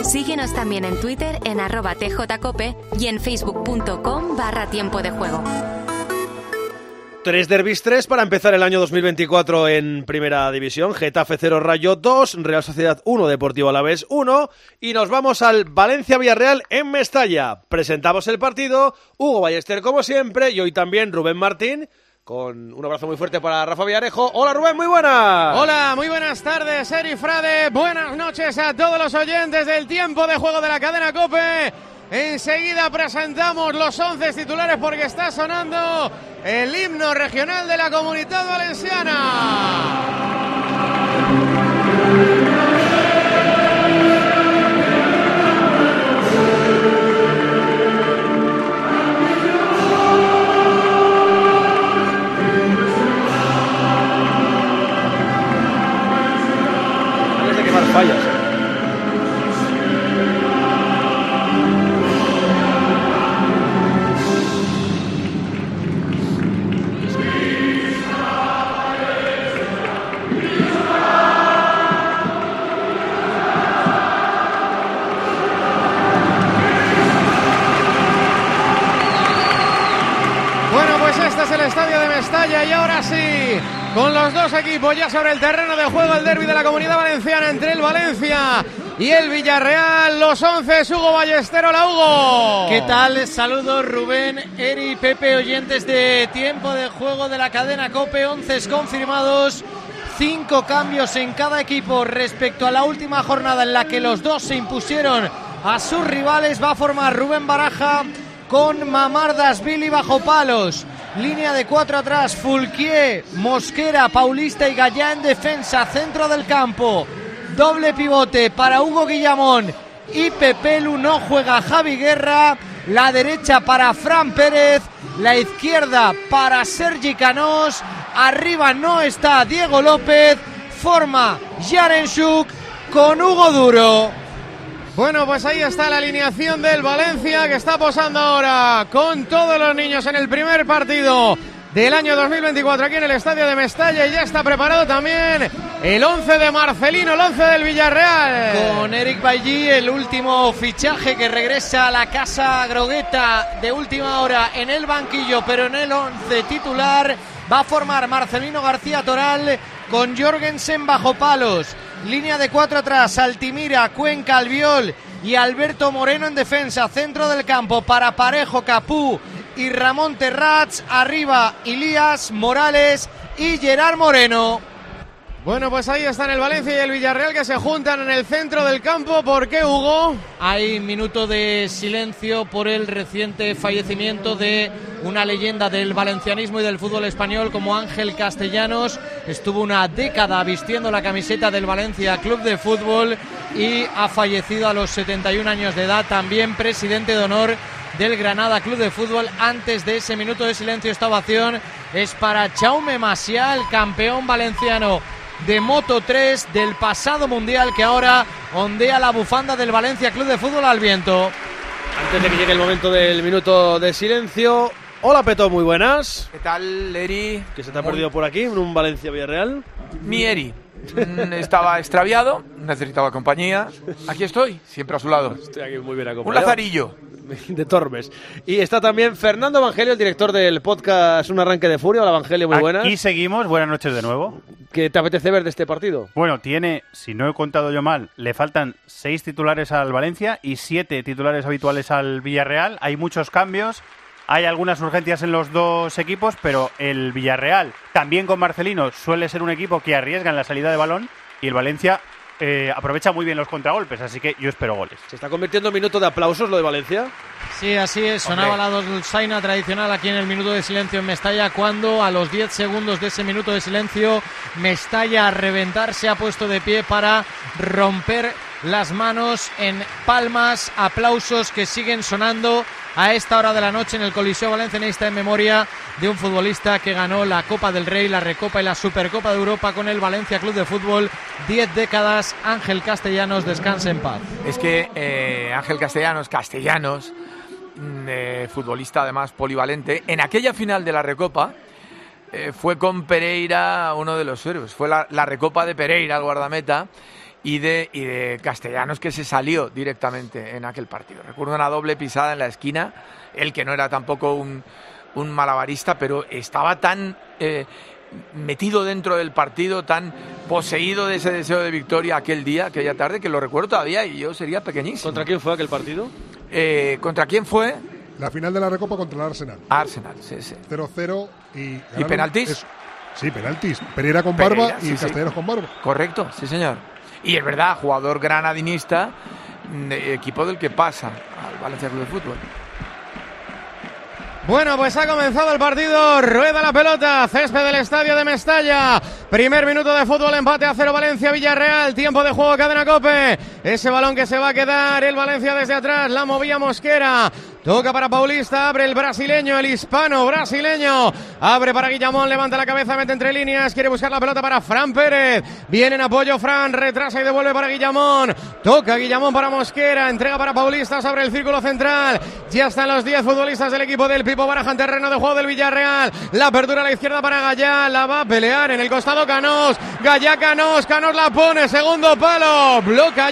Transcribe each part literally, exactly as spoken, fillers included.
Síguenos también en Twitter en arroba tjcope y en facebook.com barra tiempo de juego. Tres derbis, tres para empezar el año dos mil veinticuatro en Primera División. Getafe cero, Rayo dos, Real Sociedad uno, Deportivo Alavés uno. Y nos vamos al Valencia-Villarreal en Mestalla. Presentamos el partido, Hugo Ballester como siempre y hoy también Rubén Martín. Con un abrazo muy fuerte para Rafa Villarejo. Hola Rubén, muy buenas. Hola, muy buenas tardes, Eri Frade. Buenas noches a todos los oyentes del tiempo de juego de la cadena COPE. Enseguida presentamos los once titulares porque está sonando el himno regional de la Comunitat Valenciana. Fallas. Bueno, pues este es el estadio de Mestalla y ahora sí, con los dos equipos ya sobre el terreno de juego, el derbi de la Comunidad Valenciana entre el Valencia y el Villarreal. Los once, Hugo Ballester. Hola Hugo. ¿Qué tal? Saludos Rubén, Eri, Pepe, oyentes de tiempo de juego de la cadena COPE. Once confirmados, cinco cambios en cada equipo respecto a la última jornada en la que los dos se impusieron a sus rivales. Va a formar Rubén Baraja con Mamardasvili bajo palos. Línea de cuatro atrás, Fulquier, Mosquera, Paulista y Gallá en defensa, centro del campo. Doble pivote para Hugo Guillamón y Pepelu, no juega Javi Guerra. La derecha para Fran Pérez, la izquierda para Sergi Canós. Arriba no está Diego López, forma Yarenchuk con Hugo Duro. Bueno, pues ahí está la alineación del Valencia, que está posando ahora con todos los niños en el primer partido del año dos mil veinticuatro aquí en el estadio de Mestalla, y ya está preparado también el once de Marcelino, el once del Villarreal. Con Eric Bailly, el último fichaje que regresa a la casa grogueta de última hora en el banquillo, pero en el once titular va a formar Marcelino García Toral con Jorgensen bajo palos. Línea de cuatro atrás, Altimira, Cuenca, Albiol y Alberto Moreno en defensa. Centro del campo para Parejo, Capú y Ramón Terrats. Arriba, Ilías, Morales y Gerard Moreno. Bueno, pues ahí están el Valencia y el Villarreal, que se juntan en el centro del campo. ¿Por qué, Hugo? Hay minuto de silencio por el reciente fallecimiento de una leyenda del valencianismo y del fútbol español como Ángel Castellanos. Estuvo una década vistiendo la camiseta del Valencia Club de Fútbol y ha fallecido a los setenta y un años de edad. También presidente de honor del Granada Club de Fútbol. Antes de ese minuto de silencio, esta ovación es para Jaume Macià, el campeón valenciano de Moto tres del pasado mundial, que ahora ondea la bufanda del Valencia Club de Fútbol al viento. Antes de que llegue el momento del minuto de silencio, hola Peto, muy buenas. ¿Qué tal, Eri? ¿Qué se te ha perdido por aquí en un Valencia-Villarreal? Mi Eri estaba extraviado, necesitaba compañía. Aquí estoy, siempre a su lado. Estoy aquí muy bien acompañado. Un lazarillo de Tormes. Y está también Fernando Evangelio, el director del podcast Un Arranque de Furia. Hola Evangelio, muy buenas. Aquí seguimos, buenas noches de nuevo. ¿Qué te apetece ver de este partido? Bueno, tiene, si no he contado yo mal, le faltan seis titulares al Valencia y siete titulares habituales al Villarreal. Hay muchos cambios, hay algunas urgencias en los dos equipos, pero el Villarreal, también con Marcelino, suele ser un equipo que arriesga en la salida de balón, y el Valencia eh, aprovecha muy bien los contragolpes, así que yo espero goles. ¿Se está convirtiendo en minuto de aplausos lo de Valencia? Sí, así es, sonaba la dulzaina tradicional aquí en el minuto de silencio en Mestalla, cuando a los diez segundos de ese minuto de silencio Mestalla, a reventar, se ha puesto de pie para romper las manos en palmas, aplausos que siguen sonando a esta hora de la noche en el Coliseo Valencianista, en memoria de un futbolista que ganó la Copa del Rey, la Recopa y la Supercopa de Europa con el Valencia Club de Fútbol. Diez décadas, Ángel Castellanos, descanse en paz. Es que eh, Ángel Castellanos, Castellanos, eh, futbolista además polivalente, en aquella final de la Recopa eh, fue con Pereira uno de los héroes. Fue la, la Recopa de Pereira, el guardameta, y de, y de Castellanos, que se salió directamente en aquel partido. Recuerdo una doble pisada en la esquina, él que no era tampoco un, un malabarista, pero estaba tan eh, metido dentro del partido, tan poseído de ese deseo de victoria aquel día, aquella tarde, que lo recuerdo todavía y yo sería pequeñísimo. ¿Contra quién fue aquel partido? Eh, ¿Contra quién fue? La final de la Recopa contra el Arsenal. Arsenal, sí, sí. cero cero y... ¿Y penaltis? Es, sí, penaltis. Pereira con Pereira, barba sí, y sí. Castellanos con barba. Correcto, sí señor. Y es verdad, jugador granadinista, equipo del que pasa al Valencia Club de Fútbol. Bueno, pues ha comenzado el partido, rueda la pelota, césped del estadio de Mestalla, primer minuto de fútbol, empate a cero Valencia-Villarreal, tiempo de juego Cadena COPE, ese balón que se va a quedar el Valencia desde atrás, la movía Mosquera, toca para Paulista, abre el brasileño, el hispano brasileño, abre para Guillamón, levanta la cabeza, mete entre líneas, quiere buscar la pelota para Fran Pérez, viene en apoyo Fran, retrasa y devuelve para Guillamón, toca Guillamón para Mosquera, entrega para Paulista, se abre el círculo central, ya están los diez futbolistas del equipo del Pipo Baraja en terreno de juego del Villarreal, la apertura a la izquierda para Gallá, la va a pelear en el costado Canós, Gallá Canós, Canós la pone, segundo palo, bloca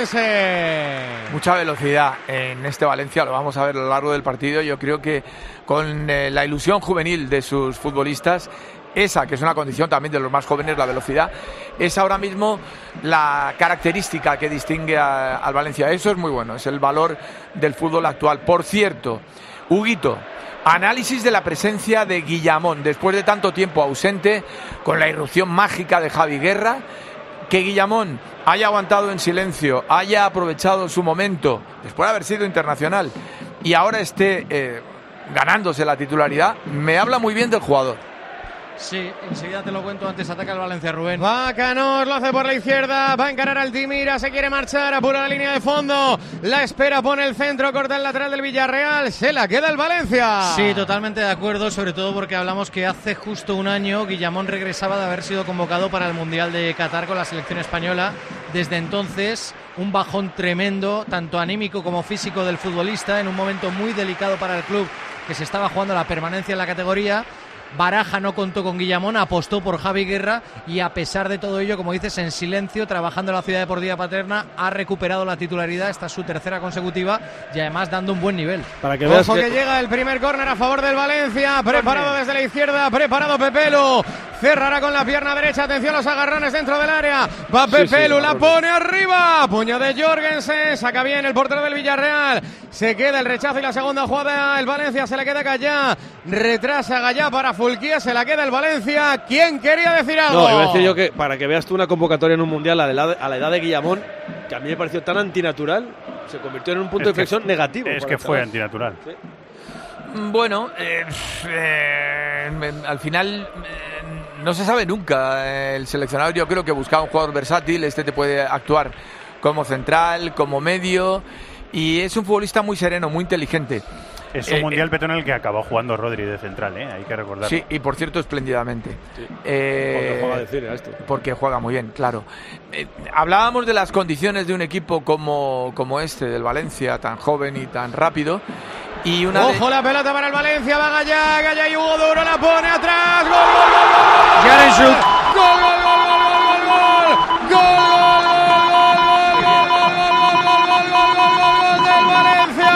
Jorgensen. Mucha velocidad en este Valencia, lo vamos a ver a lo largo del partido. Yo creo que con eh, la ilusión juvenil de sus futbolistas, esa que es una condición también de los más jóvenes, la velocidad, es ahora mismo la característica que distingue a, al Valencia. Eso es muy bueno, es el valor del fútbol actual. Por cierto, Huguito, análisis de la presencia de Guillamón después de tanto tiempo ausente, con la irrupción mágica de Javi Guerra. Que Guillamón haya aguantado en silencio, haya aprovechado su momento después de haber sido internacional y ahora esté eh, ganándose la titularidad, me habla muy bien del jugador. Sí, enseguida te lo cuento, antes ataca el Valencia, Rubén. Va Canós, lo hace por la izquierda, va a encarar al Timira, se quiere marchar, apura la línea de fondo, la espera, pone el centro, corta el lateral del Villarreal, se la queda el Valencia. Sí, totalmente de acuerdo, sobre todo porque hablamos que hace justo un año Guillamón regresaba de haber sido convocado para el Mundial de Qatar con la selección española. Desde entonces, un bajón tremendo, tanto anímico como físico del futbolista, en un momento muy delicado para el club que se estaba jugando la permanencia en la categoría. Baraja no contó con Guillamón, apostó por Javi Guerra y a pesar de todo ello, como dices, en silencio, trabajando en la ciudad deportiva paterna, ha recuperado la titularidad, esta es su tercera consecutiva y además dando un buen nivel. Para que veas Ojo que... que llega el primer córner a favor del Valencia, preparado desde la izquierda, preparado Pepelu, cerrará con la pierna derecha, atención los agarrones dentro del área, va Pepelu, sí, sí, la pone arriba, puño de Jorgensen, saca bien el portero del Villarreal, se queda el rechazo y la segunda jugada, el Valencia se le queda Gallá, retrasa Gallá para Fulquía, se la queda el Valencia. ¿Quién quería decir algo? No, iba a decir yo que para que veas tú una convocatoria en un mundial a la edad, a la edad de Guillamón, que a mí me pareció tan antinatural, se convirtió en un punto es de inflexión que, negativo. Es que fue antinatural. Sí. Bueno, eh, eh, al final eh, no se sabe nunca. El seleccionador yo creo que buscaba un jugador versátil. Este te puede actuar como central, como medio, y es un futbolista muy sereno, muy inteligente. Es un eh, mundial, eh, Petón, en el que acabó jugando Rodri de central, ¿eh? Hay que recordarlo. Sí, y por cierto, espléndidamente. Sí. Eh, porque juega, decir, a esto. Porque juega muy bien, claro. Eh, hablábamos de las condiciones de un equipo como, como este, del Valencia, tan joven y tan rápido. Y una Ojo de... la pelota para el Valencia, va Gallá, Gallá y Hugo Duro la pone atrás. Gol, gol, gol, gol. Yaremchuk. Gol, gol, gol, gol, gol, gol, gol, gol del Valencia.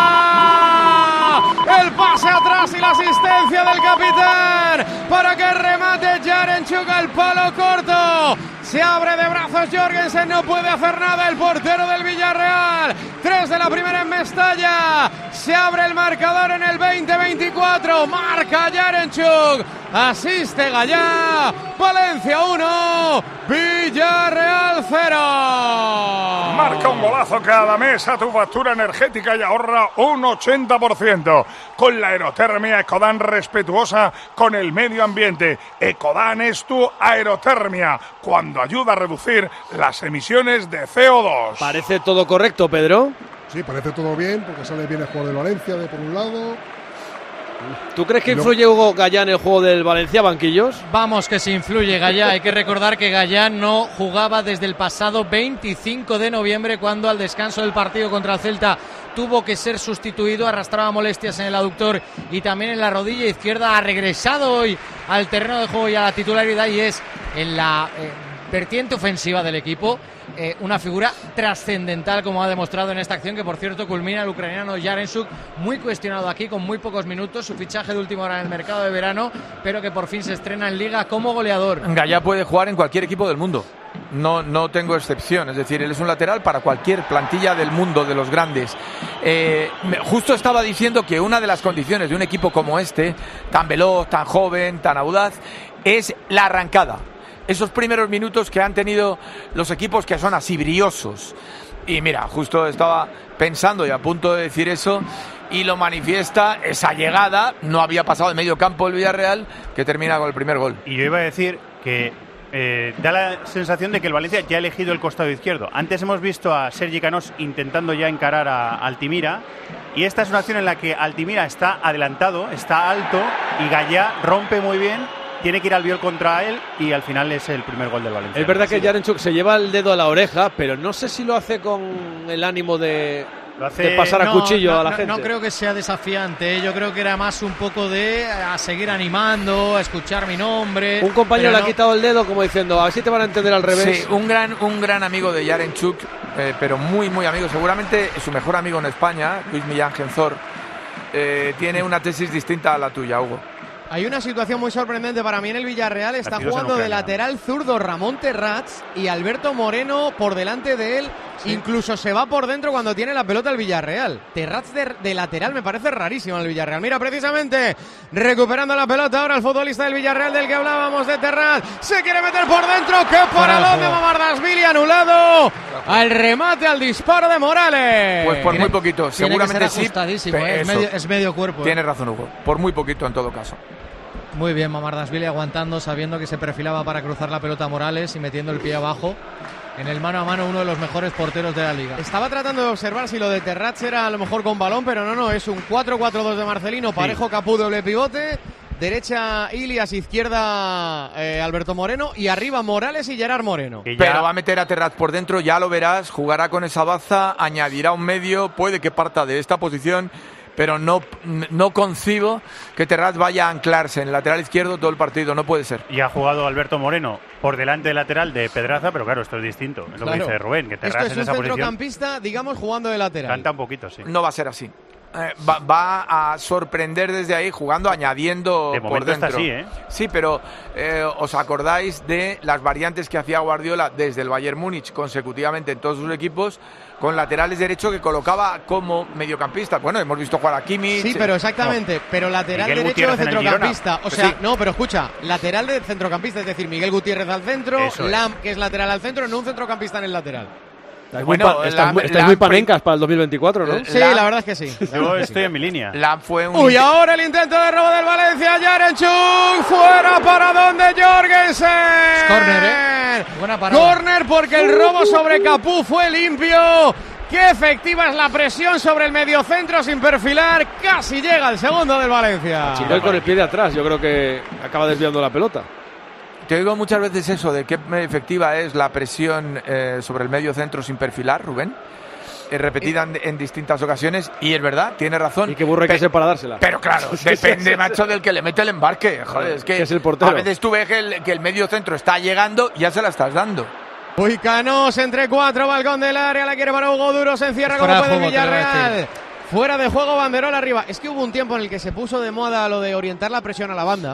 El pase atrás y la asistencia del capitán para que remate Yaremchuk al palo corto. Se abre de brazos Jorgensen, no puede hacer nada el portero del Villarreal. Tres de la primera en Mestalla. Se abre el marcador en el veinte veinticuatro. Marca Yaremchuk. Asiste Gallá. Valencia uno. Villarreal cero. Marca un golazo cada mes a tu factura energética y ahorra un ochenta por ciento. Con la aerotermia Ecodan, respetuosa con el medio ambiente. Ecodan es tu aerotermia, cuando ayuda a reducir las emisiones de C O dos. Parece todo correcto, Pedro. Sí, parece todo bien, porque sale bien el juego del Valencia, de por un lado. ¿Tú crees que No. influye Hugo Gallá en el juego del Valencia, banquillos? Vamos que se influye Gallá, hay que recordar que Gallá no jugaba desde el pasado veinticinco de noviembre, cuando al descanso del partido contra el Celta tuvo que ser sustituido, arrastraba molestias en el aductor y también en la rodilla izquierda. Ha regresado hoy al terreno de juego y a la titularidad y es en la... Eh, vertiente ofensiva del equipo, eh, una figura trascendental como ha demostrado en esta acción, que por cierto culmina el ucraniano Yaremchuk, muy cuestionado aquí con muy pocos minutos, su fichaje de última hora en el mercado de verano, pero que por fin se estrena en Liga como goleador. Gaya puede jugar en cualquier equipo del mundo, no, no tengo excepción, es decir, él es un lateral para cualquier plantilla del mundo, de los grandes. Eh, justo estaba diciendo que una de las condiciones de un equipo como este, tan veloz, tan joven, tan audaz, es la arrancada. Esos primeros minutos que han tenido los equipos que son así briosos. Y mira, justo estaba pensando y a punto de decir eso, y lo manifiesta esa llegada. No había pasado de medio campo el Villarreal, que termina con el primer gol. Y yo iba a decir que eh, da la sensación de que el Valencia ya ha elegido el costado izquierdo. Antes hemos visto a Sergi Canós intentando ya encarar a Altimira, y esta es una acción en la que Altimira está adelantado, está alto, y Gaya rompe muy bien, tiene que ir Albiol contra él, y al final es el primer gol del Valencia. Es verdad que Yaremchuk se lleva el dedo a la oreja, pero no sé si lo hace con el ánimo de, lo hace, de pasar no, a cuchillo no, a la no, gente. No creo que sea desafiante, ¿eh? Yo creo que era más un poco de a seguir animando, a escuchar mi nombre. Un compañero le no... ha quitado el dedo como diciendo, a ver si te van a entender al revés. Sí, un gran, un gran amigo de Yaremchuk, eh, pero muy, muy amigo. Seguramente su mejor amigo en España, Luis Millán Genzor, eh, tiene una tesis distinta a la tuya, Hugo. Hay una situación muy sorprendente para mí en el Villarreal. Está Partidos jugando de lateral zurdo Ramón Terrats y Alberto Moreno por delante de él. Sí. Incluso se va por dentro cuando tiene la pelota el Villarreal. Terrats de, de lateral me parece rarísimo en el Villarreal. Mira, precisamente recuperando la pelota ahora el futbolista del Villarreal del que hablábamos, de Terrats. Se quiere meter por dentro. ¡Qué paradón de Mamardashvili! Anulado al remate, al disparo de Morales. Pues por muy poquito, seguramente sí. ¿eh? Es, medio, es medio cuerpo. Tienes ¿eh? razón, Hugo. Por muy poquito en todo caso. Muy bien, Mamardashvili aguantando, sabiendo que se perfilaba para cruzar la pelota a Morales y metiendo el pie abajo. En el mano a mano, uno de los mejores porteros de la liga. Estaba tratando de observar si lo de Terrats era a lo mejor con balón, pero no, no, es un cuatro cuatro dos de Marcelino, parejo, sí. Capú, doble pivote, derecha Ilias, izquierda eh, Alberto Moreno, y arriba Morales y Gerard Moreno. Ya... Pero va a meter a Terrats por dentro, ya lo verás, jugará con esa baza, añadirá un medio, puede que parta de esta posición, pero no, no concibo que Terrats vaya a anclarse en el lateral izquierdo todo el partido, no puede ser. Y ha jugado Alberto Moreno por delante del lateral de Pedraza, pero claro, esto es distinto, es lo claro. que dice Rubén, que Terrats Esto es en esa un posición centrocampista, digamos, jugando de lateral. Canta un poquito, sí. No va a ser así. Eh, va, va a sorprender desde ahí jugando, añadiendo de por dentro. Está así, ¿eh? Sí, pero eh, os acordáis de las variantes que hacía Guardiola desde el Bayern Múnich consecutivamente en todos sus equipos, con laterales derecho que colocaba como mediocampista. Bueno, hemos visto jugar a Kimmich. Sí, pero exactamente, no. pero lateral Miguel derecho de centrocampista. O sea, sí. no, pero escucha, lateral de centrocampista, es decir, Miguel Gutiérrez al centro, Eso Lam, es. que es lateral al centro, no un centrocampista en el lateral. Estáis muy, bueno, pa estáis muy, estáis muy panencas para el dos mil veinticuatro, ¿no? Sí, la, la verdad es que sí. Yo estoy en mi línea. Lam fue un... Uy, ahora el intento de robo del Valencia. Yaremchuk, fuera para donde Jorgensen. Corner, ¿eh? Buena parada. Corner, porque el robo sobre Capú fue limpio. Qué efectiva es la presión sobre el mediocentro sin perfilar. Casi llega el segundo del Valencia. Chico con el pie de atrás, yo creo que acaba desviando la pelota. Te oigo muchas veces eso de qué efectiva es la presión eh, sobre el medio centro sin perfilar, Rubén, eh, repetida en, en distintas ocasiones, y es verdad, tiene razón. Y qué burro hay que ser para dársela. Pero claro, depende, macho, del que le mete el embarque. Joder, es que es el portero. A veces tú ves que el, que el medio centro está llegando y ya se la estás dando. Uy, Canós entre cuatro, balcón del área, la quiere para Hugo Duro, se encierra como puede Villarreal. Fuera de juego, banderol arriba. Es que hubo un tiempo en el que se puso de moda lo de orientar la presión a la banda.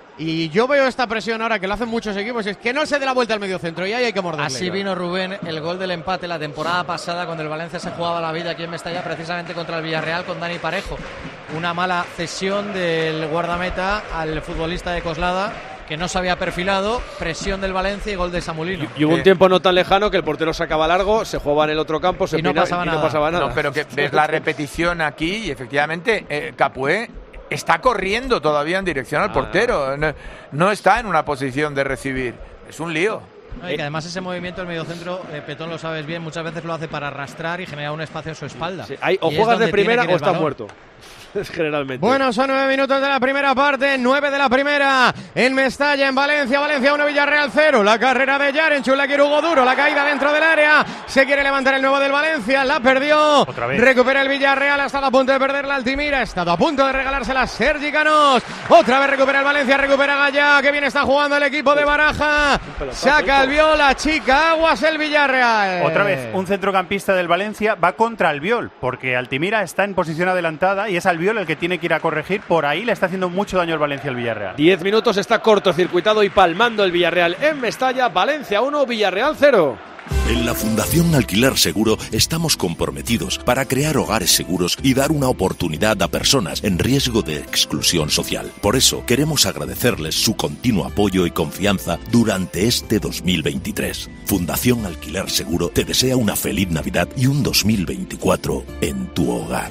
Y yo veo esta presión ahora que lo hacen muchos equipos, es que no se dé la vuelta al medio centro y ahí hay que morderle. Así vino Rubén el gol del empate la temporada pasada cuando el Valencia se jugaba la vida aquí en Mestalla, precisamente contra el Villarreal con Dani Parejo. Una mala cesión del guardameta al futbolista de Coslada, que no se había perfilado, presión del Valencia y gol de Samulino. Y, y hubo un tiempo no tan lejano que el portero sacaba largo, se jugaba en el otro campo, se y, no pasaba, y nada. no pasaba nada. No, pero que ves la repetición aquí y efectivamente eh, Capué está corriendo todavía en dirección al portero. No, no está en una posición de recibir. Es un lío. No, y que además ese movimiento del mediocentro, eh, Petón lo sabes bien, muchas veces lo hace para arrastrar y generar un espacio a su espalda. Sí, hay, o juegas de primera o estás muerto. generalmente. Bueno, son nueve minutos de la primera parte, nueve de la primera en Mestalla, en Valencia, Valencia uno, Villarreal cero, la carrera de Yarenchuk, la quiere Hugo Duro, la caída dentro del área, se quiere levantar el nuevo del Valencia, la perdió, otra vez. Recupera el Villarreal, ha estado a punto de perder la Altimira, ha estado a punto de regalársela Sergi Canós, otra vez recupera el Valencia, recupera Gallá, que bien está jugando el equipo de Baraja, saca el Viol, la chica aguas el Villarreal. Otra vez, un centrocampista del Valencia va contra el Viol, porque Altimira está en posición adelantada y es Albiol el que tiene que ir a corregir. Por ahí le está haciendo mucho daño el Valencia al Villarreal. Diez minutos, está cortocircuitado y palmando el Villarreal en Mestalla. Valencia uno, Villarreal cero. En la Fundación Alquiler Seguro estamos comprometidos para crear hogares seguros y dar una oportunidad a personas en riesgo de exclusión social. Por eso queremos agradecerles su continuo apoyo y confianza durante este dos mil veintitrés. Fundación Alquiler Seguro te desea una feliz Navidad y un dos mil veinticuatro en tu hogar.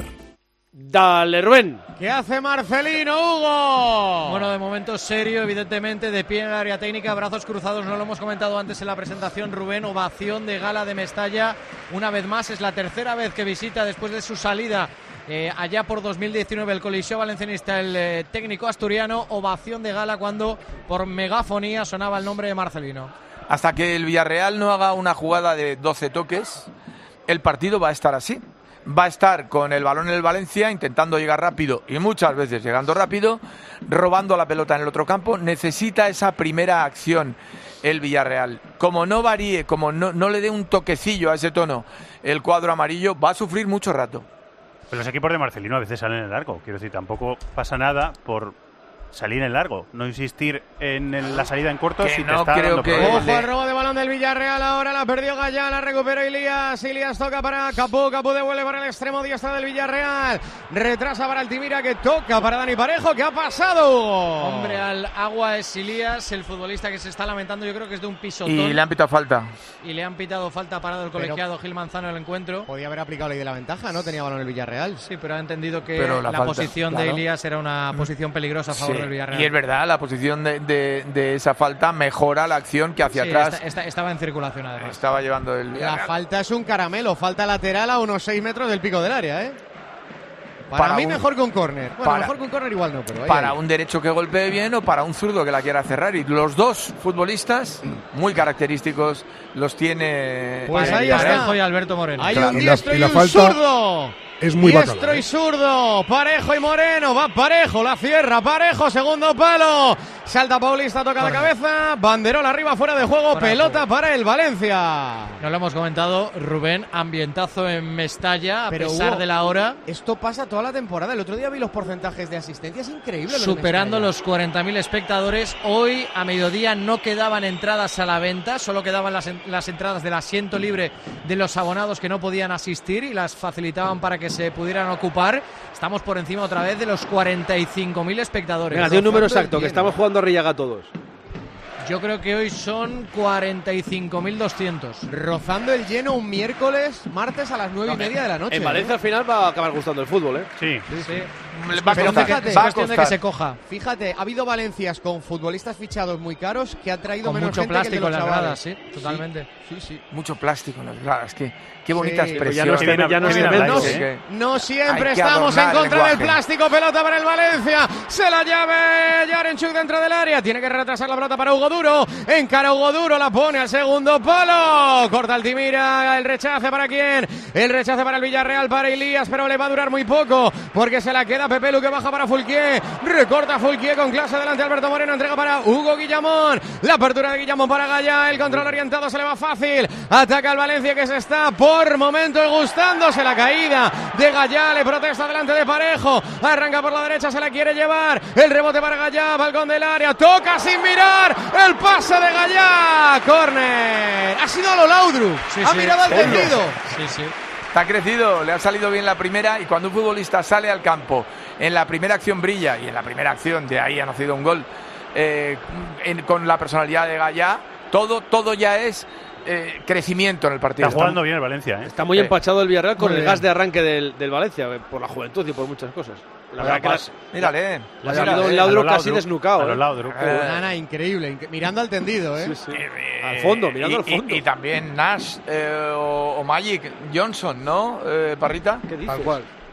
Dale, Rubén. ¿Qué hace Marcelino, Hugo? Bueno, de momento serio, evidentemente, de pie en el área técnica, brazos cruzados, no lo hemos comentado antes en la presentación, Rubén, ovación de gala de Mestalla, una vez más, es la tercera vez que visita después de su salida eh, allá por dos mil diecinueve el Coliseo Valencianista, el eh, técnico asturiano, ovación de gala cuando por megafonía sonaba el nombre de Marcelino. Hasta que el Villarreal no haga una jugada de doce toques, el partido va a estar así. Va a estar con el balón en el Valencia, intentando llegar rápido y muchas veces llegando rápido, robando la pelota en el otro campo. Necesita esa primera acción el Villarreal. Como no varíe, como no, no le dé un toquecillo a ese tono el cuadro amarillo, va a sufrir mucho rato. Pero los equipos de Marcelino a veces salen en el largo. Quiero decir, tampoco pasa nada por salir en largo, no insistir en el, la salida en corto. Que si no te está creo dando que problemas. Ojo al robo de balón del Villarreal, ahora la perdió Gallá, la recupera Ilías, Ilías toca para Capú, Capú devuelve para el extremo diestra del Villarreal, retrasa para Altimira que toca para Dani Parejo. ¿Qué ha pasado? Hombre, al agua es Ilías, el futbolista que se está lamentando, yo creo que es de un pisotón. Y le han pitado falta. Y le han pitado falta, parado el colegiado pero Gil Manzano en el encuentro. Podía haber aplicado la ley de la ventaja, ¿no? Tenía balón el Villarreal. Sí, pero ha entendido que Pero la la, falta, posición claro. de Ilías era una posición peligrosa a favor Sí, del Villarreal. y es verdad, la posición de, de, de esa falta mejora la acción que hacia Sí, atrás esta- esta- estaba en circulación además. estaba llevando el La Villarreal. falta es un caramelo, falta lateral a unos seis metros del pico del área, ¿eh? Para, Para mí un- mejor que un córner. Bueno, para- mejor que un córner igual no, pero ahí, Para ahí. un derecho que golpee bien o para un zurdo que la quiera cerrar. Y los dos futbolistas, muy característicos, los tiene. Pues el ahí Villarreal. está. y Alberto Moreno. Hay Claro, un y la- diestro y y, la un falta zurdo. es muy Diestro bacana, ¿eh? y zurdo. Parejo y Moreno. Va Parejo, la cierra. Parejo, segundo palo. Salta Paulista, toca la cabeza. Banderola arriba, fuera de juego. Fuera de Pelota juego. para el Valencia. No lo hemos comentado, Rubén, ambientazo en Mestalla, a Pero, pesar Hugo, de la hora, Esto pasa toda la temporada. El otro día vi los porcentajes de asistencia. Es increíble. lo de superando Mestalla. los cuarenta mil espectadores. Hoy, a mediodía, no quedaban entradas a la venta, solo quedaban las, en- las entradas del asiento libre de los abonados que no podían asistir y las facilitaban para que se pudieran ocupar. Estamos por encima otra vez de los cuarenta y cinco mil espectadores. Venga, di un número rozando el exacto, que lleno. estamos jugando a Rillaga todos. Yo creo que hoy son cuarenta y cinco mil doscientos. Rozando el lleno un miércoles, martes a las nueve y media de la noche. En ¿eh? Valencia al final va a acabar gustando el fútbol, ¿eh? Sí. Sí. Le va a Pero costar, fíjate, Es va a cuestión de que costar. se coja. Fíjate, ha habido Valencias con futbolistas fichados muy caros que ha traído Con menos mucho gente que el de plástico en los las chavales. gradas, sí, totalmente. Sí, sí. Mucho plástico en las gradas. Qué, qué bonita Sí, expresión. ya no es Qué bien- ya no qué es bien cemento, habláis, ¿eh? ¿eh? No siempre Hay que estamos en adornar el contra del lenguaje. plástico. Pelota para el Valencia. Se la llave Yarenchuk dentro del área. Tiene que retrasar la pelota para Hugo Duro. Encara Hugo Duro. La pone al segundo palo. Corta Altimira. El rechace para quién. El rechace para el Villarreal. Para Ilías. Pero le va a durar muy poco. Porque se la queda Pepe Lu, que baja para Fulquier. Recorta Fulquier con clase delante. Alberto Moreno entrega para Hugo Guillamón. La apertura de Guillamón para Gallá. El control orientado se le va fácil. Ataca al Valencia, que se está por momentos gustándose la caída de Gallá. Le protesta delante de Parejo. Arranca por la derecha, se la quiere llevar. El rebote para Gallá. Balcón del área. Toca sin mirar. El pase de Gallá. Córner. Ha sido a lo Laudrup. Sí, ha sí. mirado al Serio. tendido. Sí, sí. Está crecido, le ha salido bien la primera y cuando un futbolista sale al campo, en la primera acción brilla y en la primera acción de ahí ha nacido un gol eh, en- con la personalidad de Gallá, todo, todo ya es eh, crecimiento en el partido. Está jugando bien el Valencia, ¿eh? Está muy Sí. empachado el Villarreal con Muy el bien. gas de arranque del, del Valencia, eh, por la juventud y por muchas cosas. La verdad que las, Mírale, le ha mírale. salido un A lo Laudrup casi Laudrup, desnucado. a lo ¿eh? Laudrup. Eh, Nana, increíble. inc- mirando al tendido, ¿eh? Sí, sí. Eh, Al fondo, mirando y, al fondo. Y, y también Nash eh, o, o Magic Johnson, ¿no, eh, Parrita? ¿Qué dices? Tal cual.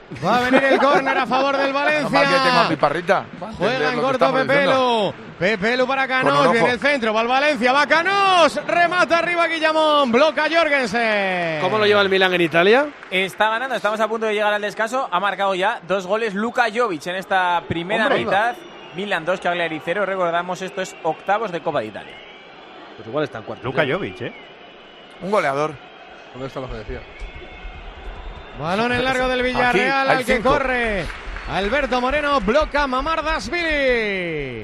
Va a venir el córner a favor del Valencia. No, que tengo a mi parrita. Juega en corto Pepelu. Pepelu para Canós. Viene el centro. Va el Valencia. Va Canós. Remata arriba Guillamón. Bloca Jorgensen. ¿Cómo lo lleva el Milan en Italia? Está ganando. Estamos a punto de llegar al descanso. Ha marcado ya dos goles Luka Jovic en esta primera Hombre, mitad. Milan dos, Cagliari cero. Recordamos, esto es octavos de Copa de Italia. Pues igual está en cuarto. Luka Jovic, ¿eh? Un goleador. ¿Dónde está la federación? Balón en largo del Villarreal, Aquí, al que cinco. corre Alberto Moreno, bloca Mamardashvili.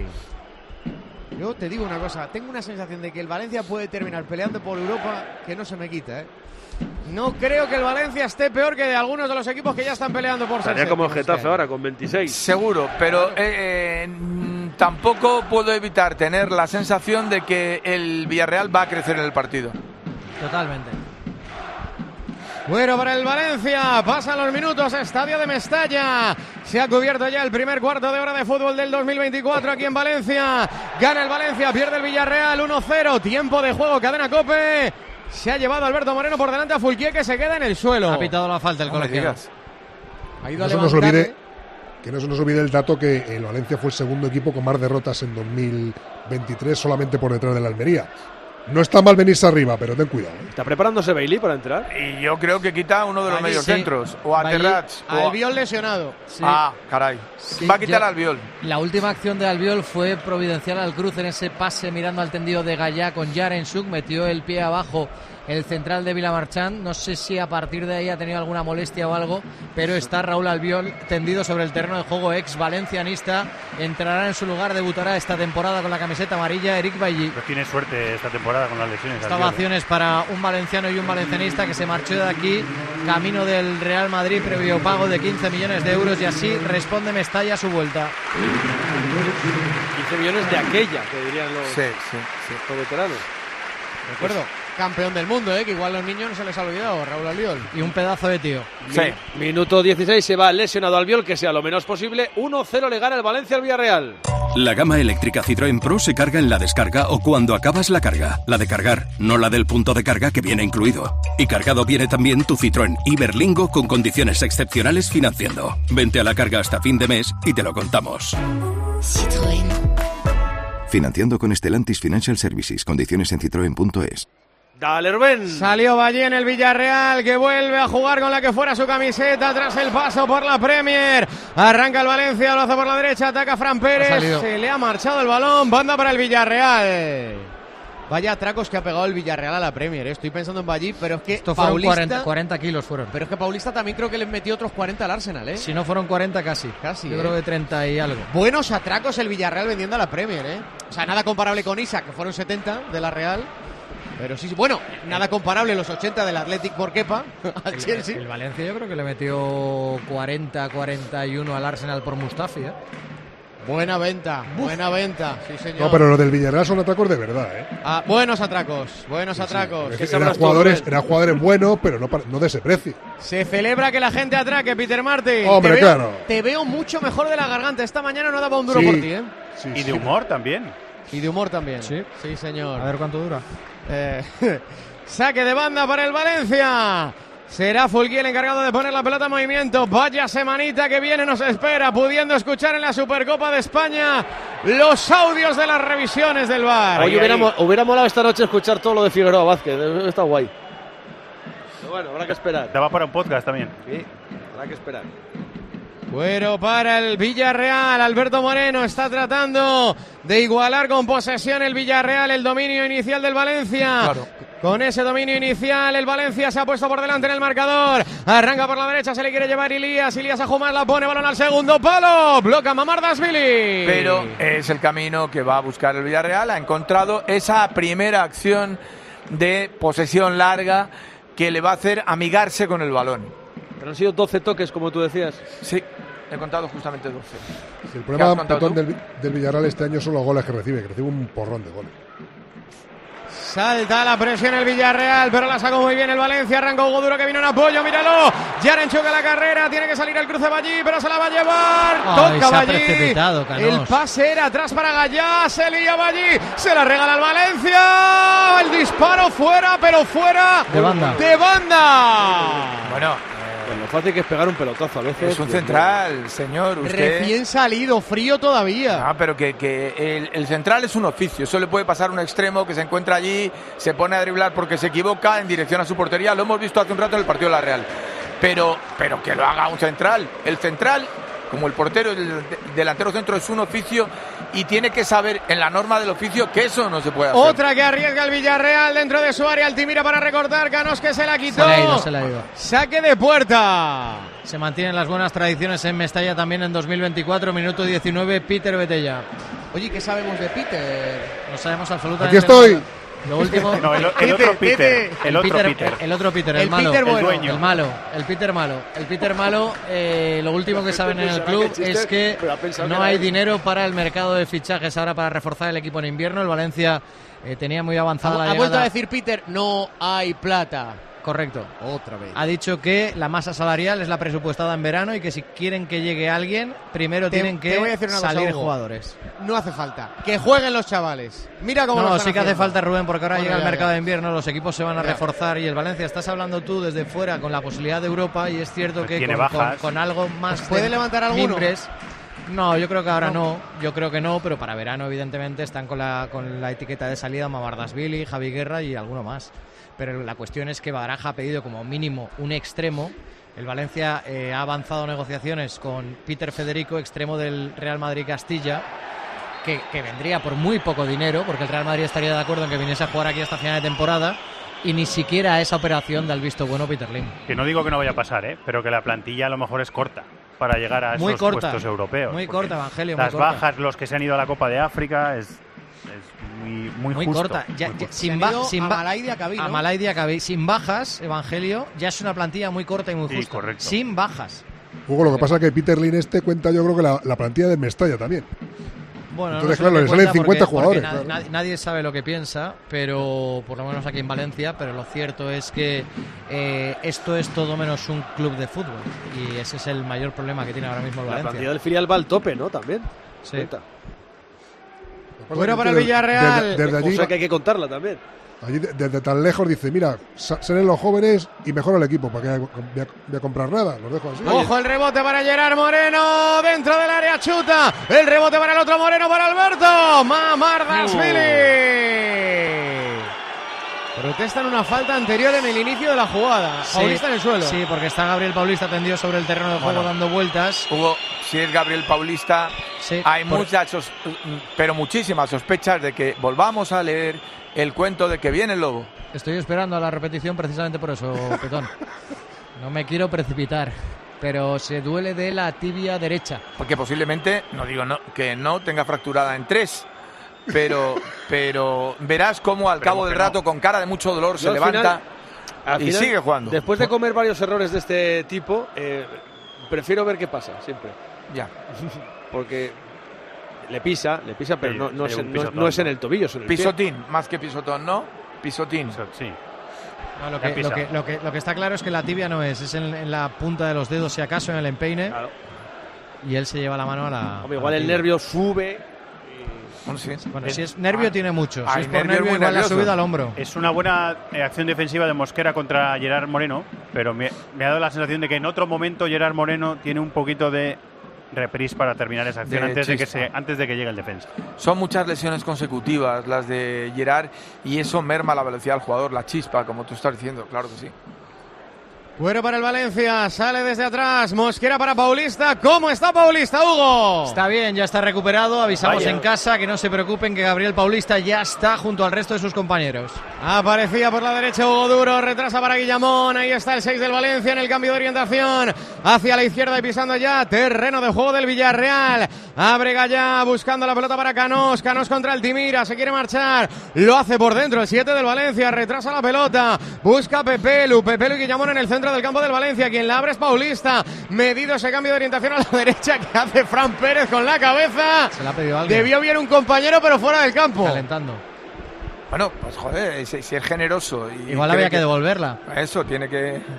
Yo te digo una cosa, tengo una sensación de que el Valencia puede terminar peleando por Europa que no se me quita, ¿eh? No creo que el Valencia esté peor que de algunos de los equipos que ya están peleando por ser Estaría como el séptimos, Getafe ¿eh? ahora, con veintiséis. Seguro, pero eh, eh, tampoco puedo evitar tener la sensación de que el Villarreal va a crecer en el partido. Totalmente. Bueno, para el Valencia, pasan los minutos, estadio de Mestalla. Se ha cubierto ya el primer cuarto de hora de fútbol del dos mil veinticuatro aquí en Valencia. Gana el Valencia, pierde el Villarreal uno cero. Tiempo de juego, cadena COPE. Se ha llevado Alberto Moreno por delante a Fulquier, que se queda en el suelo. Ha pitado la falta el No me colegiado. digas. Ha ido a No se nos levantar, olvide, ¿eh? que no se nos olvide el dato que el Valencia fue el segundo equipo con más derrotas en dos mil veintitrés, solamente por detrás del Almería. No está mal venirse arriba, pero ten cuidado, ¿eh? ¿Está preparándose Bailey para entrar? Y yo creo que quita uno de los Bailey, mediocentros. sí. O a Bailey, Terrats. o a- Albiol lesionado. Sí. Ah, caray. Sí, Va a quitar ya- al Albiol. La última acción de Albiol fue providencial al cruce en ese pase mirando al tendido de Gallá con Yaremchuk. Metió el pie abajo el central de Villamarchand. No sé si a partir de ahí ha tenido alguna molestia o algo, pero está Raúl Albiol tendido sobre el terreno de juego, ex valencianista. Entrará en su lugar, debutará esta temporada con la camiseta amarilla Eric Bailly. Pero tiene suerte esta temporada con las lesiones. Esta Albiol. ovación es para un valenciano y un valencianista que se marchó de aquí camino del Real Madrid previo pago de quince millones de euros, y así responde Mestalla a su vuelta. quince millones de aquella, que dirían los, Sí, sí, sí. los veteranos. Recuerdo, campeón del mundo, ¿eh? Que igual a los niños no se les ha olvidado, Raúl Albiol. Y un pedazo de tío. Sí. Mi- Minuto dieciséis, se va lesionado Albiol, que sea lo menos posible. uno cero le gana el Valencia al Villarreal. La gama eléctrica Citroën Pro se carga en la descarga o cuando acabas la carga. La de cargar, no la del punto de carga que viene incluido. Y cargado viene también tu Citroën Iberlingo con condiciones excepcionales financiando. Vente a la carga hasta fin de mes y te lo contamos. Citroën. Financiando con Stellantis Financial Services. Condiciones en citroen punto es. Dale, Rubén. Salió Valle en el Villarreal, que vuelve a jugar con la que fuera su camiseta tras el paso por la Premier. Arranca el Valencia, lo hace por la derecha, ataca Fran Pérez. salido. Se le ha marchado el balón, banda para el Villarreal. Vaya atracos que ha pegado el Villarreal a la Premier, ¿eh? Estoy pensando en Valle, pero es que Esto fueron Paulista, cuarenta, cuarenta kilos fueron. pero es que Paulista también creo que le metió otros cuarenta al Arsenal, ¿eh? Si no fueron cuarenta casi. Casi, Yo ¿eh? creo que treinta y algo. Buenos atracos el Villarreal vendiendo a la Premier, ¿eh? O sea, nada comparable con Isa, que fueron setenta de la Real. Pero sí, sí, bueno, nada comparable los ochenta del Athletic por Kepa al El, Chelsea. el Valencia yo creo que le metió cuarenta, cuarenta y uno al Arsenal por Mustafi, ¿eh? Buena venta, buena venta, sí señor. No, pero los del Villarreal son atracos de verdad, ¿eh? Ah, buenos atracos, buenos atracos. Es ¿Qué que sabrás eran tú, jugadores, Rubén? eran jugadores buenos, pero no, pa- no de ese precio. Se celebra que la gente atraque, Peter Martin. Hombre, te veo, claro. Te veo mucho mejor de la garganta. Esta mañana no daba un duro Sí, por ti, ¿eh? sí, Y sí. de humor también. Y de humor también. Sí. Sí, señor. A ver cuánto dura. Eh, saque de banda para el Valencia. Será Fulquier el encargado de poner la pelota en movimiento. Vaya semanita que viene nos espera, pudiendo escuchar en la Supercopa de España los audios de las revisiones del V A R. Oye, hubiera, mo- hubiera molado esta noche escuchar todo lo de Figueroa Vázquez. Está guay. Pero bueno, habrá que esperar. Te va para un podcast también. Sí, habrá que esperar. Bueno, para el Villarreal, Alberto Moreno está tratando de igualar con posesión el Villarreal el dominio inicial del Valencia. Claro. Con ese dominio inicial, el Valencia se ha puesto por delante en el marcador. Arranca por la derecha, se le quiere llevar Ilías. Ilías a Jumar, la pone, balón al segundo palo. Bloca Mamardashvili. Pero es el camino que va a buscar el Villarreal. Ha encontrado esa primera acción de posesión larga que le va a hacer amigarse con el balón. Pero han sido doce toques, como tú decías. Sí, he contado justamente doce. Sí, el ¿Qué has problema contado Petón, tú? del, del Villarreal este año son los goles que recibe, que recibe un porrón de goles. Salta la presión el Villarreal, pero la sacó muy bien el Valencia. Arrancó Hugo Duro que vino en apoyo, míralo. Yaremchuk a la carrera, tiene que salir el cruce Ballí, pero se la va a llevar. Ay, Toca se ha Ballí. precipitado, Canós. El pase era atrás para Gallá, se lía Ballí, se la regala al Valencia. El disparo fuera, pero fuera De banda. de banda. Bueno, Bueno, Lo fácil que es pegar un pelotazo a veces. Es un central, señor. Usted... Recién salido, frío todavía. Ah, pero que, que el, el central es un oficio. Eso le puede pasar a un extremo que se encuentra allí, se pone a driblar porque se equivoca en dirección a su portería. Lo hemos visto hace un rato en el partido de la Real. Pero, pero que lo haga un central. El central, como el portero, el delantero centro, es un oficio y tiene que saber en la norma del oficio que eso no se puede hacer. Otra que arriesga el Villarreal dentro de su área. Altimira para recortar. Canos que se la quitó. Se la ha ido, se la ha ido. Saque de puerta. Se mantienen las buenas tradiciones en Mestalla también en dos mil veinticuatro, minuto diecinueve, Peter Betella. Oye, ¿qué sabemos de Peter? No sabemos absolutamente Aquí estoy. nada. Lo último, No, el, el otro Peter. El, el otro Peter, Peter. El, el otro Peter, el, El malo. Peter bueno. El dueño. El malo. El Peter malo. El Peter malo, eh, lo último que saben en el club es que no hay dinero para el mercado de fichajes ahora para reforzar el equipo en invierno. El Valencia eh, tenía muy avanzada Ha, la ha llegada. vuelto a decir Peter, no hay plata. Correcto. Otra vez. Ha dicho que la masa salarial es la presupuestada en verano y que si quieren que llegue alguien, primero Te- tienen te que voy a decir una cosa, salir Hugo. jugadores. No hace falta. Que jueguen los chavales. Mira cómo lo No, están sí que hace haciendo. falta, Rubén, porque ahora Bueno, llega el ya, mercado ya. de invierno, los equipos se van a Ya. reforzar y el Valencia, estás hablando tú desde fuera con la posibilidad de Europa y es cierto Pues que tiene con, con- bajas. con algo más ¿Puede de levantar alguno? mimbres. No, yo creo que ahora No. no. yo creo que no, pero para verano evidentemente están con la, con la etiqueta de salida Mamardashvili, Javi Guerra y alguno más. Pero la cuestión es que Baraja ha pedido como mínimo un extremo. El Valencia eh, ha avanzado negociaciones con Peter Federico, extremo del Real Madrid Castilla, que, que vendría por muy poco dinero, porque el Real Madrid estaría de acuerdo en que viniese a jugar aquí hasta final de temporada, y ni siquiera a esa operación da el visto bueno Peter Lim. Que no digo que no vaya a pasar, ¿eh? Pero que la plantilla a lo mejor es corta para llegar a Muy esos corta, puestos europeos. muy porque corta, Evangelio, Las muy corta. bajas, los que se han ido a la Copa de África, es, es muy, muy, Muy justo, corta. Ya- muy ya- justo. sin Se ba- han ido sin a ba- Malay Diacabí, ¿no? a Malay Diacabí. Sin bajas, Evangelio, ya es una plantilla muy corta y muy Sí, justa. correcto. Sin bajas. Hugo, lo que pasa es que Peter Lin este cuenta yo creo que la, la plantilla de Mestalla también. Bueno, Entonces, sé claro, lo que le salen cuenta cincuenta porque- jugadores, porque na- claro. nadie, nadie sabe lo que piensa, pero por lo menos aquí en Valencia, pero lo cierto es que eh, esto es todo menos un club de fútbol y ese es el mayor problema que tiene ahora mismo el La Valencia. plantilla del filial va al tope, ¿no? También. Sí. Cuenta. Fuera para el Desde- Villarreal. Desde, desde allí, O sea que hay que contarla también. allí de- desde tan lejos dice, mira, sa- salen los jóvenes y mejora el equipo. ¿Para qué voy a, voy a comprar nada? Los dejo así. Ojo el rebote para Gerard Moreno dentro del área chuta. El rebote para el otro Moreno para Alberto. Mamardashvili. Protestan una falta anterior en el inicio de la jugada. Sí, Paulista en el suelo. Sí, porque está Gabriel Paulista tendido sobre el terreno de juego Bueno. dando vueltas. Hugo, si es Gabriel Paulista, Sí, hay por- muchas, sos- pero muchísimas sospechas de que volvamos a leer el cuento de que viene el lobo. Estoy esperando a la repetición precisamente por eso, Petón. No me quiero precipitar, pero se duele de la tibia derecha. Porque posiblemente, no digo no, que no tenga fracturada en tres, pero, pero verás cómo al cabo del que no. rato, con cara de mucho dolor, se Yo al levanta final- Al y final, sigue jugando. Después de comer varios errores de este tipo, eh, prefiero ver qué pasa siempre. Ya. Porque le pisa, le pisa, pero Sí, no, no, sí, es, un no- pisotón, no es en ¿no? el tobillo, es en el pie. Pisotín, más que pisotón, ¿no? Pisotín. Eso, sí. No, lo, Ya que, lo, pisa. que, lo, que, lo que está claro es que la tibia no es, es en, en la punta de los dedos, si acaso, en el empeine, Claro. y él se lleva la mano a la. Hombre, a igual la el tibia. nervio sube. Bueno, sí. Bueno, si es nervio, tiene mucho. Si Ay, es por nervio es nervio, muy igual le ha nervioso. subido al hombro. Es una buena eh, acción defensiva de Mosquera contra Gerard Moreno, pero me, me ha dado la sensación de que en otro momento Gerard Moreno tiene un poquito de reprise para terminar esa acción De antes de, que chispa. se, antes de que llegue el defensa. Son muchas lesiones consecutivas las de Gerard y eso merma la velocidad del jugador, la chispa, como tú estás diciendo, claro que sí. Fuera para el Valencia, sale desde atrás, Mosquera para Paulista. ¿Cómo está Paulista, Hugo? Está bien, ya está recuperado. Avisamos Vaya. en casa que no se preocupen, que Gabriel Paulista ya está junto al resto de sus compañeros. Aparecía por la derecha Hugo Duro, retrasa para Guillamón, ahí está el seis del Valencia en el cambio de orientación, hacia la izquierda y pisando ya terreno de juego del Villarreal. Abre Gallá buscando la pelota para Canós, Canós contra el Timira, se quiere marchar, lo hace por dentro el siete del Valencia, retrasa la pelota, busca Pepelu, Pepelu y Guillamón en el centro del campo del Valencia, quien la abre es Paulista, medido ese cambio de orientación a la derecha que hace Fran Pérez con la cabeza, Se la ha pedido alguien. debió bien un compañero pero fuera del campo. Calentando. Bueno, pues joder, si, si es generoso. Y Igual cree había que devolverla. Eso, tiene que.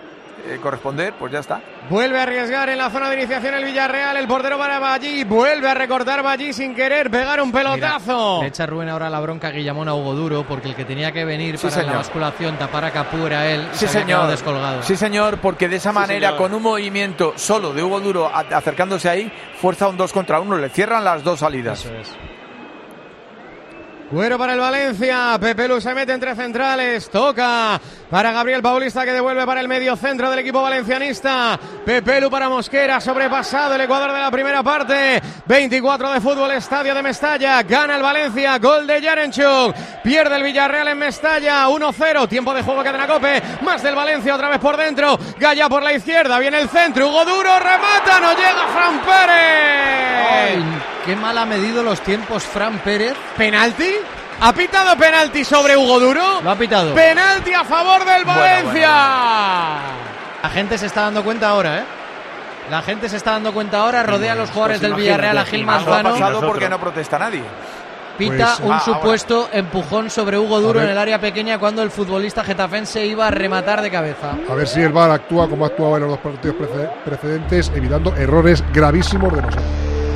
eh, corresponder, pues ya está. Vuelve a arriesgar en la zona de iniciación el Villarreal, el portero para Ballí, vuelve a recortar Ballí sin querer pegar un pelotazo. Mira, le echa Rubén ahora la bronca a Guillamón a Hugo Duro, porque el que tenía que venir Sí, para señor. la basculación, tapar a Capú era él, y Sí, se había quedado señor. descolgado. Sí, señor, porque de esa manera, señor. con un movimiento solo de Hugo Duro a- acercándose ahí, fuerza un dos contra uno, le cierran las dos salidas. Eso es. Cuero para el Valencia, Pepe Lu se mete entre centrales, toca para Gabriel Paulista que devuelve para el medio centro del equipo valencianista, Pepe Lu para Mosquera, sobrepasado el Ecuador de la primera parte, veinticuatro de fútbol, estadio de Mestalla, gana el Valencia, gol de Yarenchuk, pierde el Villarreal en Mestalla, uno cero, tiempo de juego Cadena Cope, más del Valencia otra vez por dentro, Gaya por la izquierda, viene el centro, Hugo Duro, remata, no llega Fran Pérez. Ay, qué mal ha medido los tiempos Fran Pérez. ¿Penalti? ¿Ha pitado penalti sobre Hugo Duro? Lo ha pitado. Penalti a favor del Bueno, Valencia. La gente se está dando cuenta ahora, ¿eh? La gente se está dando cuenta ahora, rodea a los jugadores pues del Villarreal, a imagínate, Gil y más Algo ha Manzano, pasado Nosotros. porque no protesta nadie. pita Pues, un ah, supuesto empujón sobre Hugo Duro A ver. en el área pequeña cuando el futbolista getafense iba a rematar de cabeza. A ver si el V A R actúa como ha actuado en los dos partidos prece- precedentes, evitando errores gravísimos de nosotros.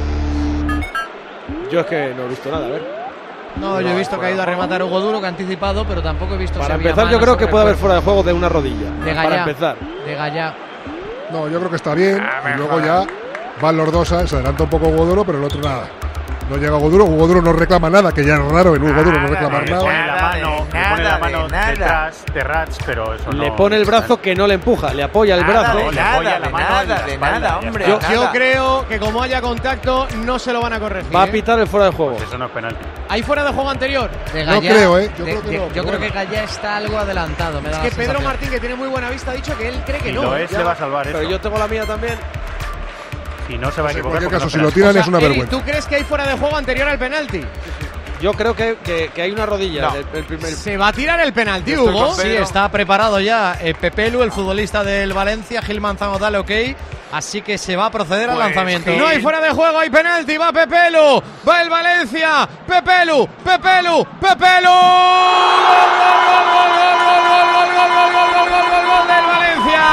Yo es que no he visto nada, a ver. No, yo he visto que ha ido a rematar Hugo Duro, que ha anticipado, pero tampoco he visto Para si había empezar, yo mano creo que sobre puede el haber cuerpo. fuera de juego de una rodilla. De Para Gallá. empezar. De Gallá. No, yo creo que está bien. Ah, y me luego jodas. ya van los dos, ¿sabes? Se adelanta un poco Hugo Duro, pero el otro nada. No llega Hugo Duro. Hugo Duro no reclama nada, que ya es raro en Hugo Duro no reclamar Le pone nada. la Nada mano, de le pone nada la de mano nada. detrás de Rats, pero eso no. Le pone el brazo que no le empuja, le apoya el Nada brazo. de le nada, apoya la de mano en nada, la de espalda, nada, ya hombre. está. Yo, yo nada. creo que como haya contacto no se lo van a corregir. Va a ¿eh? pitar el fuera de juego. Pues eso no es penalti. ¿Hay fuera de juego anterior? De No Gallá, creo, ¿eh? Yo de- creo que de- no, yo pero creo bueno. que Gallá está algo adelantado. Me da Es la que Pedro sensación. Martín, que tiene muy buena vista, ha dicho que él cree que Si no. lo es, Ya. le va a salvar Pero eso. yo tengo la mía también. Si no, se va a En equivocar. cualquier porque caso, no si es lo penalti. tiran O sea, es una Eri, vergüenza. ¿tú crees que hay fuera de juego anterior al penalti? Yo creo que, que, que hay una rodilla. No. del- el primer- ¿Se va a tirar el penalti, Estoy Hugo? con Sí, Pedro. está preparado ya eh, Pepe Lu, el futbolista del Valencia. Gil Manzano da el ok, así que se va a proceder al Pues, lanzamiento. Gil- No hay fuera de juego, hay penalti, va Pepelu, va el Valencia, Pepelu, Pepelu, Pepelu. Gol del Valencia.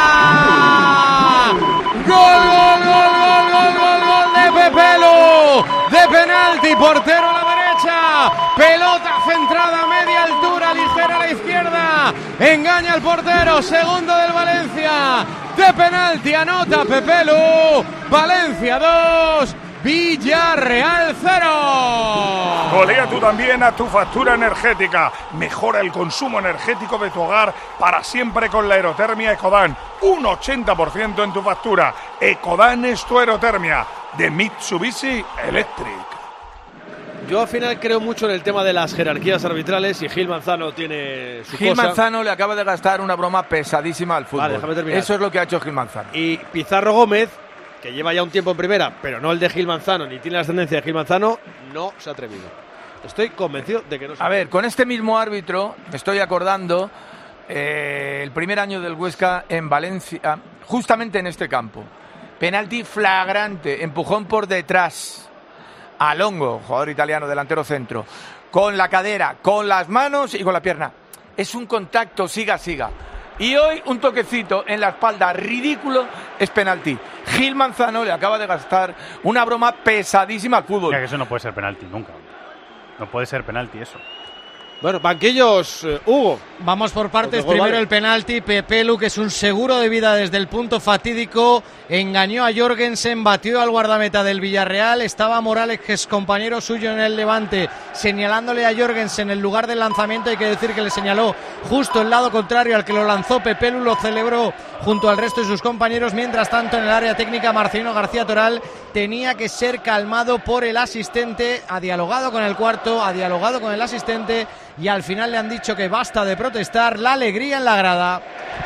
Gol, gol, gol, gol, gol, gol, gol de Pepelu. De penalti, portero a la derecha, pelota centrada a media altura, ligera a la izquierda, engaña al portero, segundo del Valencia, de penalti, anota Pepelu, Valencia dos, Villarreal cero. Golea tú también a tu factura energética. Mejora el consumo energético de tu hogar para siempre con la aerotermia Ecodan. Un ochenta por ciento en tu factura. Ecodan es tu aerotermia. De Mitsubishi Electric. Yo al final creo mucho en el tema de las jerarquías arbitrales y Gil Manzano tiene su Gil cosa. Manzano le acaba de gastar una broma pesadísima al fútbol. Vale, déjame terminar. Eso es lo que ha hecho Gil Manzano. Y Pizarro Gómez, que lleva ya un tiempo en primera, pero no el de Gil Manzano, ni tiene la ascendencia de Gil Manzano, no se ha atrevido. Estoy convencido de que no se A ver, con este mismo árbitro, me estoy acordando, eh, el primer año del Huesca en Valencia, justamente en este campo. Penalti flagrante, empujón por detrás. A Longo, jugador italiano, delantero centro. Con la cadera, con las manos y con la pierna. Es un contacto, siga, siga. Y hoy un toquecito en la espalda ridículo es penalti. Gil Manzano le acaba de gastar una broma pesadísima al fútbol. Mira que eso no puede ser penalti nunca. No puede ser penalti eso. Bueno, banquillos, eh, Hugo. Vamos por partes. Otro gol, Primero vale. el penalti. Pepe Lu, que es un seguro de vida desde el punto fatídico. Engañó a Jorgensen, batió al guardameta del Villarreal. Estaba Morales, que es compañero suyo en el Levante, señalándole a Jorgensen el lugar del lanzamiento. Hay que decir que le señaló justo el lado contrario al que lo lanzó. Pepe Lu lo celebró junto al resto de sus compañeros. Mientras tanto, en el área técnica, Marcelino García Toral tenía que ser calmado por el asistente. Ha dialogado con el cuarto, ha dialogado con el asistente y al final le han dicho que basta de protestar. La alegría en la grada.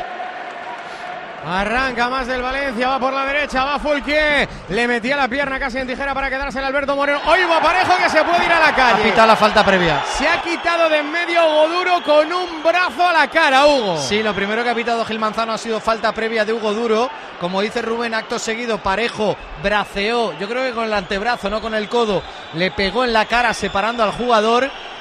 Arranca más del Valencia, va por la derecha, va Fulquier, le metía la pierna casi en tijera para quedarse el Alberto Moreno. ¡Oye, Parejo, que se puede ir a la Ha calle! pitado la falta previa. Se ha quitado de en medio Hugo Duro con un brazo a la cara, Hugo. Sí, lo primero que ha pitado Gil Manzano ha sido falta previa de Hugo Duro. Como dice Rubén, acto seguido, Parejo braceó, yo creo que con el antebrazo, no con el codo, le pegó en la cara separando al jugador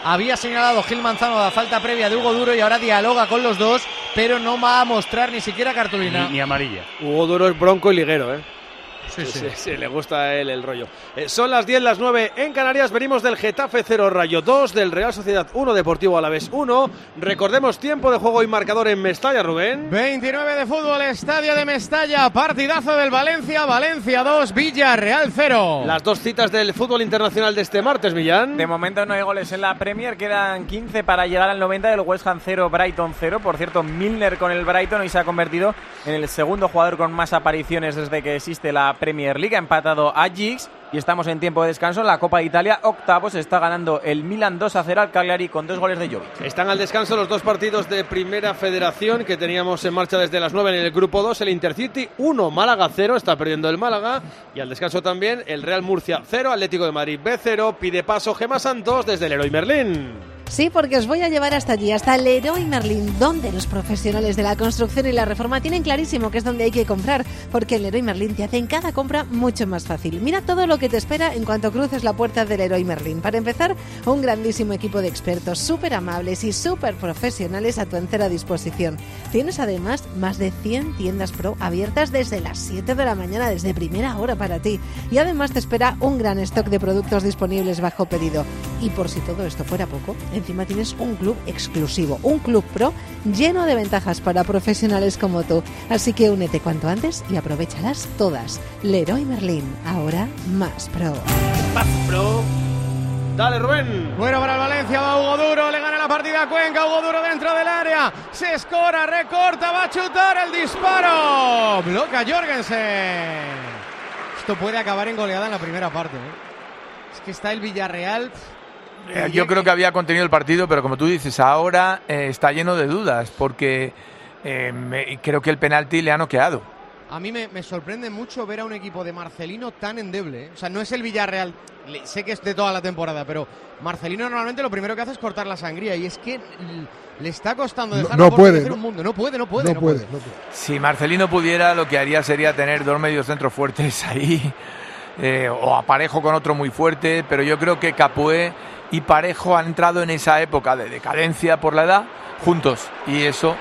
Había señalado Gil Manzano la falta previa de Hugo Duro y ahora dialoga con los dos, pero no va a mostrar ni siquiera cartulina. Ni, ni amarilla. Hugo Duro es bronco y liguero, ¿eh? Sí, sí. Sí, sí, le gusta a él el rollo. Eh, son las diez, las nueve en Canarias. Venimos del Getafe cero, Rayo dos, del Real Sociedad uno, Deportivo Alavés uno. Recordemos tiempo de juego y marcador en Mestalla, Rubén. veintinueve de fútbol, estadio de Mestalla. Partidazo del Valencia, Valencia dos, Villarreal cero. Las dos citas del fútbol internacional de este martes, Millán. De momento no hay goles en la Premier, quedan quince para llegar al noventa. Del West Ham cero, Brighton cero. Por cierto, Milner con el Brighton hoy se ha convertido en el segundo jugador con más apariciones desde que existe la Premier League. Ha empatado a Giggs y estamos en tiempo de descanso. En la Copa de Italia, octavos, está ganando el Milan dos a cero al Cagliari con dos goles de Jovic. Están al descanso los dos partidos de Primera Federación que teníamos en marcha desde las nueve en el grupo dos. El Intercity uno, Málaga cero, está perdiendo el Málaga. Y al descanso también el Real Murcia cero, Atlético de Madrid B cero. Pide paso Gemma Santos desde el Leroy Merlin. Sí, porque os voy a llevar hasta allí, hasta el Leroy Merlin, donde los profesionales de la construcción y la reforma tienen clarísimo que es donde hay que comprar, porque el Leroy Merlin te hace en cada compra mucho más fácil. Mira todo lo que te espera en cuanto cruces la puerta del Leroy Merlin. Para empezar, un grandísimo equipo de expertos, súper amables y súper profesionales a tu entera disposición. Tienes además más de cien tiendas Pro abiertas desde las siete de la mañana, desde primera hora para ti. Y además te espera un gran stock de productos disponibles bajo pedido. Y por si todo esto fuera poco, encima tienes un club exclusivo, un club pro lleno de ventajas para profesionales como tú. Así que únete cuanto antes y aprovéchalas todas. Leroy Merlin, ahora más pro. Más pro. Dale, Rubén. Bueno para el Valencia, va Hugo Duro, le gana la partida a Cuenca, Hugo Duro dentro del área, se escora, recorta, va a chutar el disparo. Bloca Jorgensen. Esto puede acabar en goleada en la primera parte, ¿eh? Es que está el Villarreal... Eh, yo creo que había contenido el partido, pero como tú dices, ahora eh, está lleno de dudas, porque eh, me, creo que el penalti le ha noqueado. A mí me, me sorprende mucho ver a un equipo de Marcelino tan endeble, ¿eh? O sea, no es el Villarreal, sé que es de toda la temporada, pero Marcelino normalmente lo primero que hace es cortar la sangría, y es que le está costando dejar no, no puede, hacer no, un mundo. No puede, no puede, no, no puede, puede, no puede. Si Marcelino pudiera, lo que haría sería tener dos medios centros fuertes ahí, eh, o a Parejo con otro muy fuerte, pero yo creo que Capué y Parejo han entrado en esa época de decadencia por la edad juntos, y eso...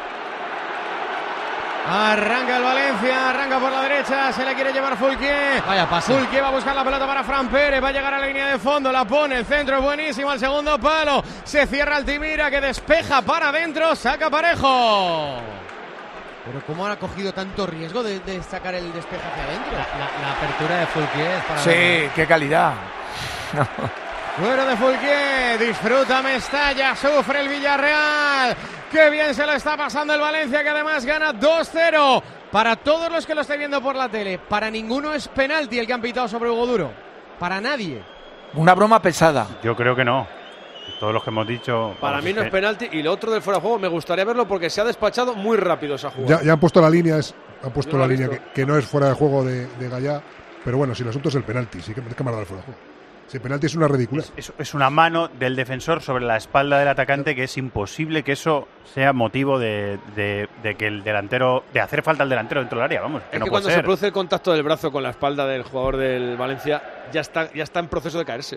Arranca el Valencia, arranca por la derecha, se le quiere llevar Fulquier. Vaya pase. Fulquier va a buscar la pelota para Fran Pérez, va a llegar a la línea de fondo, la pone, el centro es buenísimo, al segundo palo, se cierra Altimira que despeja para adentro, saca Parejo. Pero ¿cómo ha cogido tanto riesgo de, de sacar el despeje hacia adentro? La, la, la apertura de Fulquier es para Sí, ver. qué calidad. Bueno de Fulquier, disfruta Mestalla, sufre el Villarreal. Qué bien se lo está pasando el Valencia, que además gana dos cero. Para todos los que lo estén viendo por la tele, para ninguno es penalti el que han pitado sobre Hugo Duro. Para nadie. Una broma pesada. Yo creo que no. Todos los que hemos dicho... Para vamos, mí no es penalti, y lo otro del fuera de juego me gustaría verlo porque se ha despachado muy rápido esa jugada. Ya, ya han puesto la línea, es, han puesto Yo la lo he línea visto. que, que no es fuera de juego de, de Gallá, pero bueno, si el asunto es el penalti, sí que es que me ha dado el fuera de juego. Si el penalti es una ridícula. Es, es una mano del defensor sobre la espalda del atacante, que es imposible que eso sea motivo de, de, de que el delantero, de hacer falta al delantero dentro del área, vamos. Que Es no que puede cuando ser. se produce el contacto del brazo con la espalda del jugador del Valencia, ya está, ya está en proceso de caerse.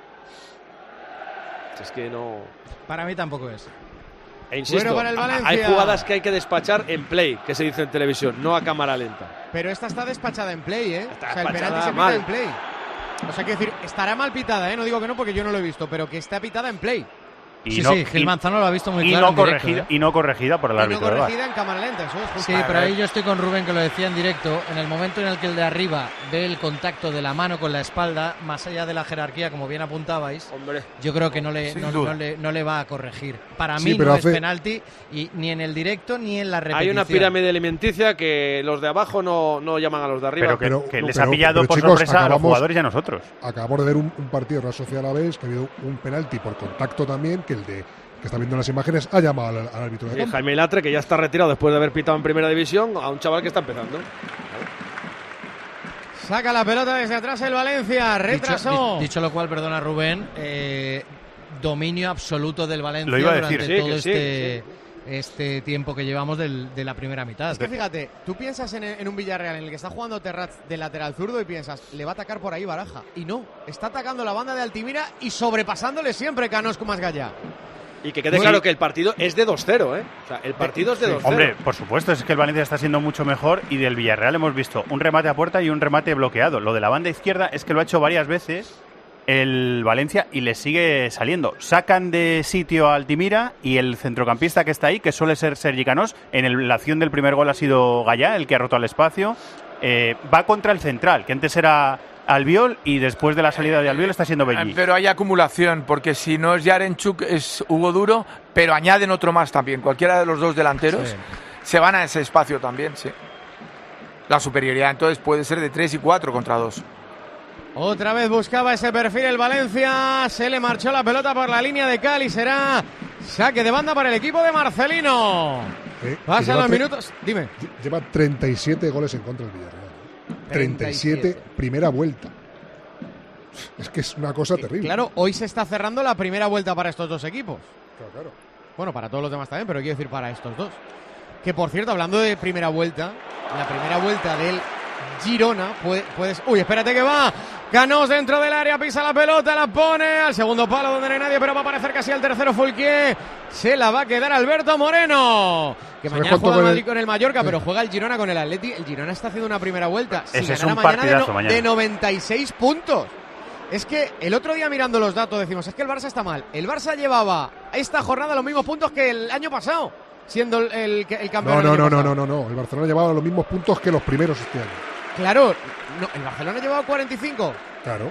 Es que no... Para mí tampoco es. E insisto, Bueno para el Valencia. hay jugadas que hay que despachar en play, que se dice en televisión, no a cámara lenta. Pero esta está despachada en play, ¿eh? Está o sea, el despachada penalti se mal. pita en play. O sea, quiero decir, estará mal pitada, ¿eh? No digo que no porque yo no lo he visto, pero que está pitada en play. Y sí, no, sí, Gil y- Manzano lo ha visto muy y claro no en directo, corregida, ¿eh? y no corregida por el Y no árbitro de V A R. corregida en cámara lenta, eso es justo. Sí, pero ahí yo estoy con Rubén, que lo decía en directo. En el momento en el que el de arriba ve el contacto de la mano con la espalda, más allá de la jerarquía, como bien apuntabais, Hombre, yo creo que no le, Sin no, duda. no le, no le va a corregir. Para Sí, mí pero no hace- es penalti, y ni en el directo ni en la repetición. hay una pirámide alimenticia que los de abajo no, no llaman a los de arriba. Pero que, Pero- que no, les pero- ha pillado pero, por chicos, sorpresa a los acabamos- jugadores y a nosotros. Acabamos de ver un, un partido de Real Sociedad a la vez, que ha habido un penalti por contacto también, que el de que está viendo las imágenes ha llamado al, al árbitro de Eh, campo. Jaime Latre, que ya está retirado después de haber pitado en primera división, a un chaval que está empezando. Saca la pelota desde atrás el Valencia, retrasó. Dicho, di- dicho lo cual, perdona Rubén, eh, dominio absoluto del Valencia Lo iba a durante decir, sí, todo que sí, este este tiempo que llevamos del, de la primera mitad. Es que fíjate, tú piensas en, en un Villarreal en el que está jugando Terraz de lateral zurdo y piensas, le va a atacar por ahí Baraja. Y no, está atacando la banda de Altimira y sobrepasándole siempre Canos con Masgallá. Y que quede claro que el partido es de dos cero, ¿eh? O sea, el partido es de dos cero. Hombre, por supuesto, es que el Valencia está siendo mucho mejor y del Villarreal hemos visto un remate a puerta y un remate bloqueado. Lo de la banda izquierda es que lo ha hecho varias veces el Valencia y le sigue saliendo. Sacan de sitio a Altimira y el centrocampista que está ahí, que suele ser Sergi Canós, en el, la acción del primer gol ha sido Gallá, el que ha roto al espacio, eh, va contra el central, que antes era Albiol y después de la salida de Albiol está siendo Belli. Pero hay acumulación, porque si no es Yarenchuk es Hugo Duro, pero añaden otro más también. Cualquiera de los dos delanteros sí. se van a ese espacio también, sí. La superioridad entonces puede ser de tres y cuatro contra dos. Otra vez buscaba ese perfil el Valencia, se le marchó la pelota por la línea de Cal y será saque de banda para el equipo de Marcelino. Eh, Pasan los minutos, dime. Lleva treinta y siete goles en contra del Villarreal. treinta y siete, primera vuelta. Es que es una cosa terrible. Claro, hoy se está cerrando la primera vuelta para estos dos equipos. Claro, claro. Bueno, para todos los demás también, pero quiero decir para estos dos. Que por cierto, hablando de primera vuelta, la primera vuelta del Girona, puede, puedes. Uy, espérate que va. Canós dentro del área, pisa la pelota, la pone al segundo palo donde no hay nadie, pero va a aparecer casi al tercero Fulquier. Se la va a quedar Alberto Moreno. Que mañana juega el Madrid con el Mallorca, sí. pero juega el Girona con el Atleti. El Girona está haciendo una primera vuelta. Si Ese es ganara un mañana, partidazo de, no, mañana de noventa y seis puntos. Es que el otro día mirando los datos decimos, es que el Barça está mal. El Barça llevaba esta jornada los mismos puntos que el año pasado, siendo el, el, el campeón. No, del no, año no, pasado. no, no, no. El Barcelona llevaba los mismos puntos que los primeros este año. Claro, no, el Barcelona llevaba cuarenta y cinco. Claro.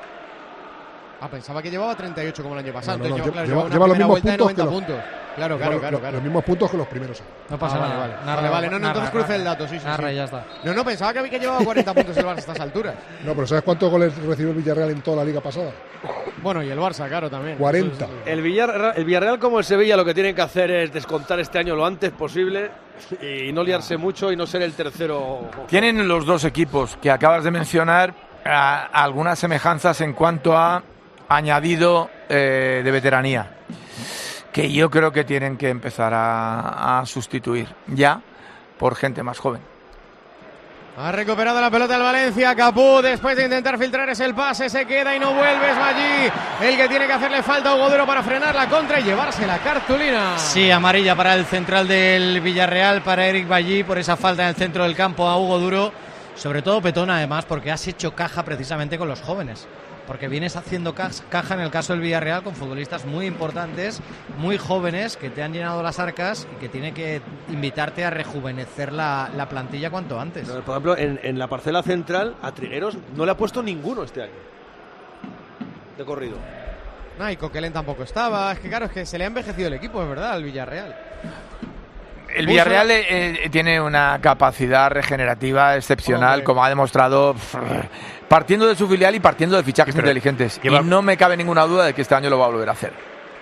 Ah, pensaba que llevaba treinta y ocho como el año pasado. No, no, no, Entonces, lleva, claro, lleva, lleva los mismos puntos, noventa que los, puntos. Claro, claro, lleva, claro, claro. Los mismos puntos que los primeros. No pasa ah, nada, vale, vale. Narra, Vale, vale, no, no, narra, entonces cruce narra, el dato, sí, sí. narra, sí. ya está. No, no, pensaba que, que llevaba cuarenta puntos el Barça a estas alturas. No, pero ¿sabes cuántos goles recibió el Villarreal en toda la liga pasada? Bueno, y el Barça, claro, también. cuarenta. El Villarreal, el Villarreal como el Sevilla lo que tienen que hacer es descontar este año lo antes posible y no liarse mucho y no ser el tercero. Tienen los dos equipos que acabas de mencionar a, a algunas semejanzas en cuanto a añadido eh, de veteranía, que yo creo que tienen que empezar a, a sustituir ya por gente más joven. Ha recuperado la pelota el Valencia, Capú, después de intentar filtrar ese el pase, se queda y no vuelve, es allí el que tiene que hacerle falta a Hugo Duro para frenar la contra y llevarse la cartulina. Sí, amarilla para el central del Villarreal, para Eric Ballí, por esa falta en el centro del campo a Hugo Duro, sobre todo Petón además, porque has hecho caja precisamente con los jóvenes. Porque vienes haciendo caja en el caso del Villarreal con futbolistas muy importantes, muy jóvenes, que te han llenado las arcas y que tiene que invitarte a rejuvenecer la, la plantilla cuanto antes. Por ejemplo, en, en la parcela central a Trigueros no le ha puesto ninguno este año de corrido. No, y Coquelin tampoco estaba. Es que claro, es que se le ha envejecido el equipo, es verdad, al Villarreal. El Villarreal eh, tiene una capacidad regenerativa excepcional, Hombre. como ha demostrado pff, partiendo de su filial y partiendo de fichajes Pero inteligentes. Lleva... Y no me cabe ninguna duda de que este año lo va a volver a hacer.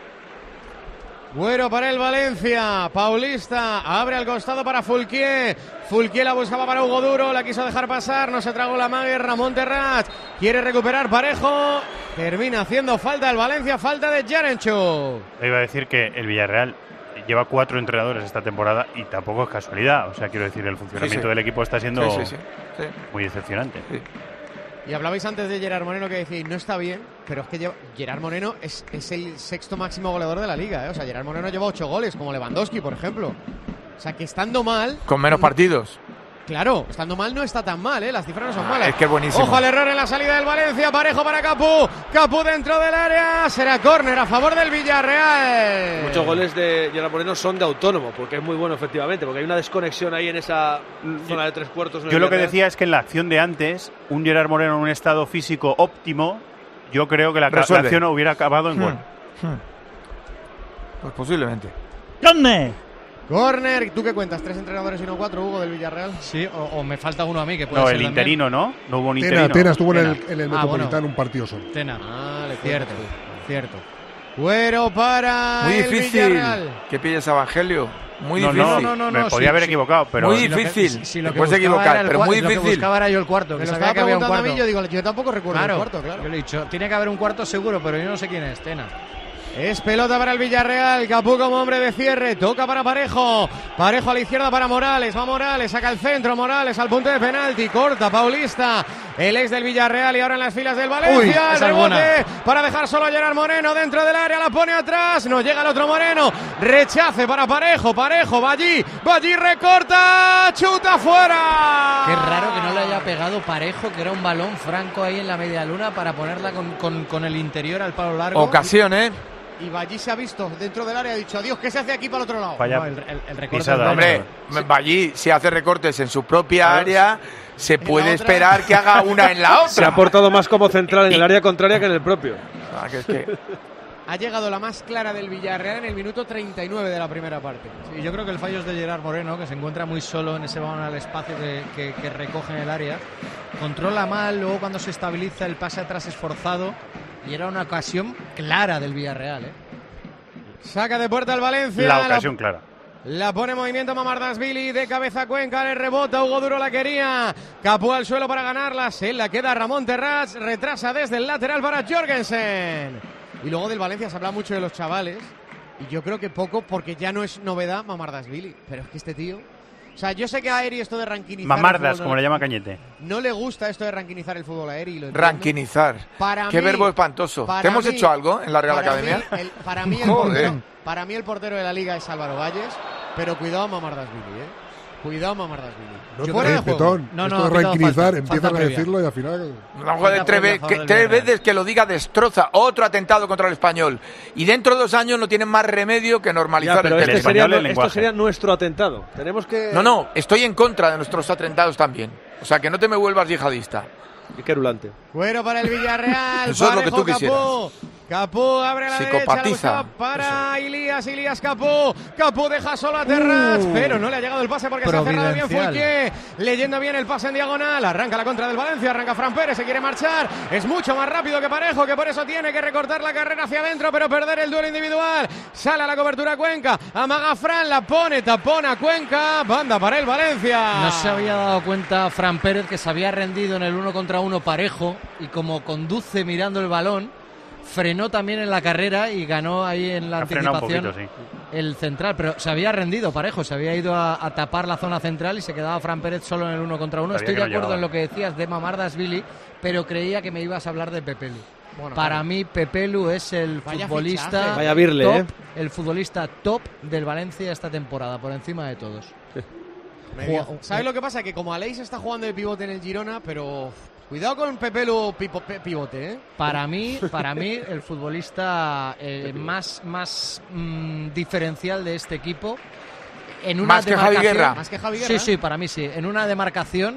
Bueno para el Valencia, Paulista abre al costado para Fulquier. Fulquier la buscaba para Hugo Duro, la quiso dejar pasar, no se tragó la mague. Ramón Terrat quiere recuperar Parejo, termina haciendo falta el Valencia, falta de Yarenchuk. Iba a decir que el Villarreal lleva cuatro entrenadores esta temporada y tampoco es casualidad. O sea, quiero decir, el funcionamiento sí, sí. del equipo está siendo sí, sí, sí. Sí. muy decepcionante. Sí. Y hablabais antes de Gerard Moreno, que decíais, no está bien, pero es que lleva, Gerard Moreno es, es el sexto máximo goleador de la liga. ¿eh? O sea, Gerard Moreno lleva ocho goles, como Lewandowski, por ejemplo. O sea, que estando mal... Con menos partidos. Claro, estando mal no está tan mal, ¿eh? Las cifras no son malas. Es que es buenísimo. Ojo al error en la salida del Valencia, Parejo para Capú. Capú dentro del área, será córner a favor del Villarreal. Muchos goles de Gerard Moreno son de autónomo, porque es muy bueno efectivamente, porque hay una desconexión ahí en esa zona de tres cuartos. Yo lo que decía es que en la acción de antes, un Gerard Moreno en un estado físico óptimo, yo creo que la, la acción hubiera acabado en hmm. gol. Hmm. Pues posiblemente. ¿Dónde? Corner, ¿tú qué cuentas? ¿Tres entrenadores y no cuatro, Hugo, del Villarreal? Sí, o, o me falta uno a mí que puede no, ser el también. interino, ¿no? No hubo un Tena, interino. Tena estuvo Tena. en el, en el Metropolitano ah, bueno. un partido solo. Tena. Ah, le cierto, cierto. Cuero para Muy el difícil Villarreal. que pilles a Evangelio. Muy no, difícil. No, no, no, no, me no, podía sí, haber sí. equivocado, pero... Muy difícil. Si lo que, si lo que puedes equivocar, pero muy difícil. Lo que buscaba era yo el cuarto. Me que lo sabía estaba que había un preguntando cuarto. a mí, yo digo, yo tampoco recuerdo claro, el cuarto, claro. Yo le he dicho, tiene que haber un cuarto seguro, pero yo no sé quién es, Tena. Es pelota para el Villarreal. Capú como hombre de cierre. Toca para Parejo. Parejo a la izquierda para Morales. Va Morales. Saca el centro. Morales al punto de penalti. Corta Paulista. El ex del Villarreal y ahora en las filas del Valencia. Uy, el esa rebote es para dejar solo a Gerard Moreno dentro del área. La pone atrás. No llega el otro Moreno. Rechace para Parejo. Parejo va allí. Va allí. Recorta. Chuta fuera. Qué raro que no le haya pegado Parejo, que era un balón franco ahí en la media luna para ponerla con, con, con el interior al palo largo. Ocasión, ¿eh? Y Ballí se ha visto dentro del área, ha dicho adiós, ¿qué se hace aquí para el otro lado? Vaya No, el, el, el recorte pisada, es Hombre, Ballí, si hace recortes en su propia área, se puede esperar que haga una en la otra. Se ha portado más como central en el área contraria que en el propio. Ah, que es que... Ha llegado la más clara del Villarreal en el minuto treinta y nueve de la primera parte. Sí, yo creo que el fallo es de Gerard Moreno, que se encuentra muy solo en ese balón al espacio que, que, que recoge en el área. Controla mal, luego cuando se estabiliza el pase atrás es forzado. Y era una ocasión clara del Villarreal, ¿eh? Saca de puerta el Valencia. La ocasión clara. La pone en movimiento Mamardashvili, de cabeza Cuenca, le rebota, Hugo Duro la quería. Capú al suelo para ganarla, se la queda Ramón Terrats, retrasa desde el lateral para Jorgensen. Y luego del Valencia se habla mucho de los chavales, y yo creo que poco, porque ya no es novedad Mamardashvili. Pero es que este tío... O sea, yo sé que a Eri esto de ranquinizar... Mamardas, no, como le llama Cañete. No le gusta esto de ranquinizar el fútbol a Eri. Lo ranquinizar. Para Qué mí, verbo espantoso. ¿Te hemos mí, hecho algo en la Real para Academia? Mí, el, para, mí el portero, para mí el portero de la liga es Álvaro Valles, pero cuidado Mamardashvili, ¿eh? Cuidado Mamardashvili. No Fuera de te juego. petón. No, Esto no, de ranquinizar, falta, empiezan falta a previa. decirlo y al final... No, joder, tres, ve- que, tres veces que lo diga destroza. Otro atentado contra el Español. Y dentro de dos años no tienen más remedio que normalizar Ya, pero el este tema. sería, español, el esto lenguaje. sería nuestro atentado. Tenemos que... No, no, estoy en contra de nuestros atentados también. O sea, que no te me vuelvas yihadista. Qué querulante. Cuero para el Villarreal. Eso es lo que tú Parejo, quisieras. Capú. Capú abre a la Psicopatiza. derecha, la buscaba para Ilías, Ilías Capú. Capú deja solo a Terrats, Uh, pero no le ha llegado el pase porque se ha cerrado bien providencial. Fulquier. Leyendo bien el pase en diagonal. Arranca la contra del Valencia, arranca Fran Pérez, se quiere marchar. Es mucho más rápido que Parejo, que por eso tiene que recortar la carrera hacia adentro, pero perder el duelo individual. Sale a la cobertura Cuenca. Amaga Fran, la pone, tapona Cuenca. Banda para el Valencia. No se había dado cuenta Fran Pérez que se había rendido en el uno contra uno Parejo, y como conduce mirando el balón, frenó también en la carrera y ganó ahí en la Ha frenado un anticipación poquito, sí. el central, pero se había rendido Parejo, se había ido a, a tapar la zona central y se quedaba Fran Pérez solo en el uno contra uno. Sabía Estoy que de no acuerdo llegaba. en lo que decías de Mamardashvili, pero creía que me ibas a hablar de Pepelu. Bueno, Para claro. mí Pepelu es el Vaya futbolista fichaje. Vaya birle, top, ¿eh? el futbolista top del Valencia esta temporada, por encima de todos. Medio- Juega- ¿Sabes lo que pasa? Que como Aleix está jugando de pivote en el Girona, pero cuidado con Pepelu pipo- pe- pivote, ¿eh? Para mí, para mí el futbolista eh, más, más mm, diferencial de este equipo en una Más que Javi demarcación- Guerra. Más que Javi Guerra. Sí, sí, para mí sí. En una demarcación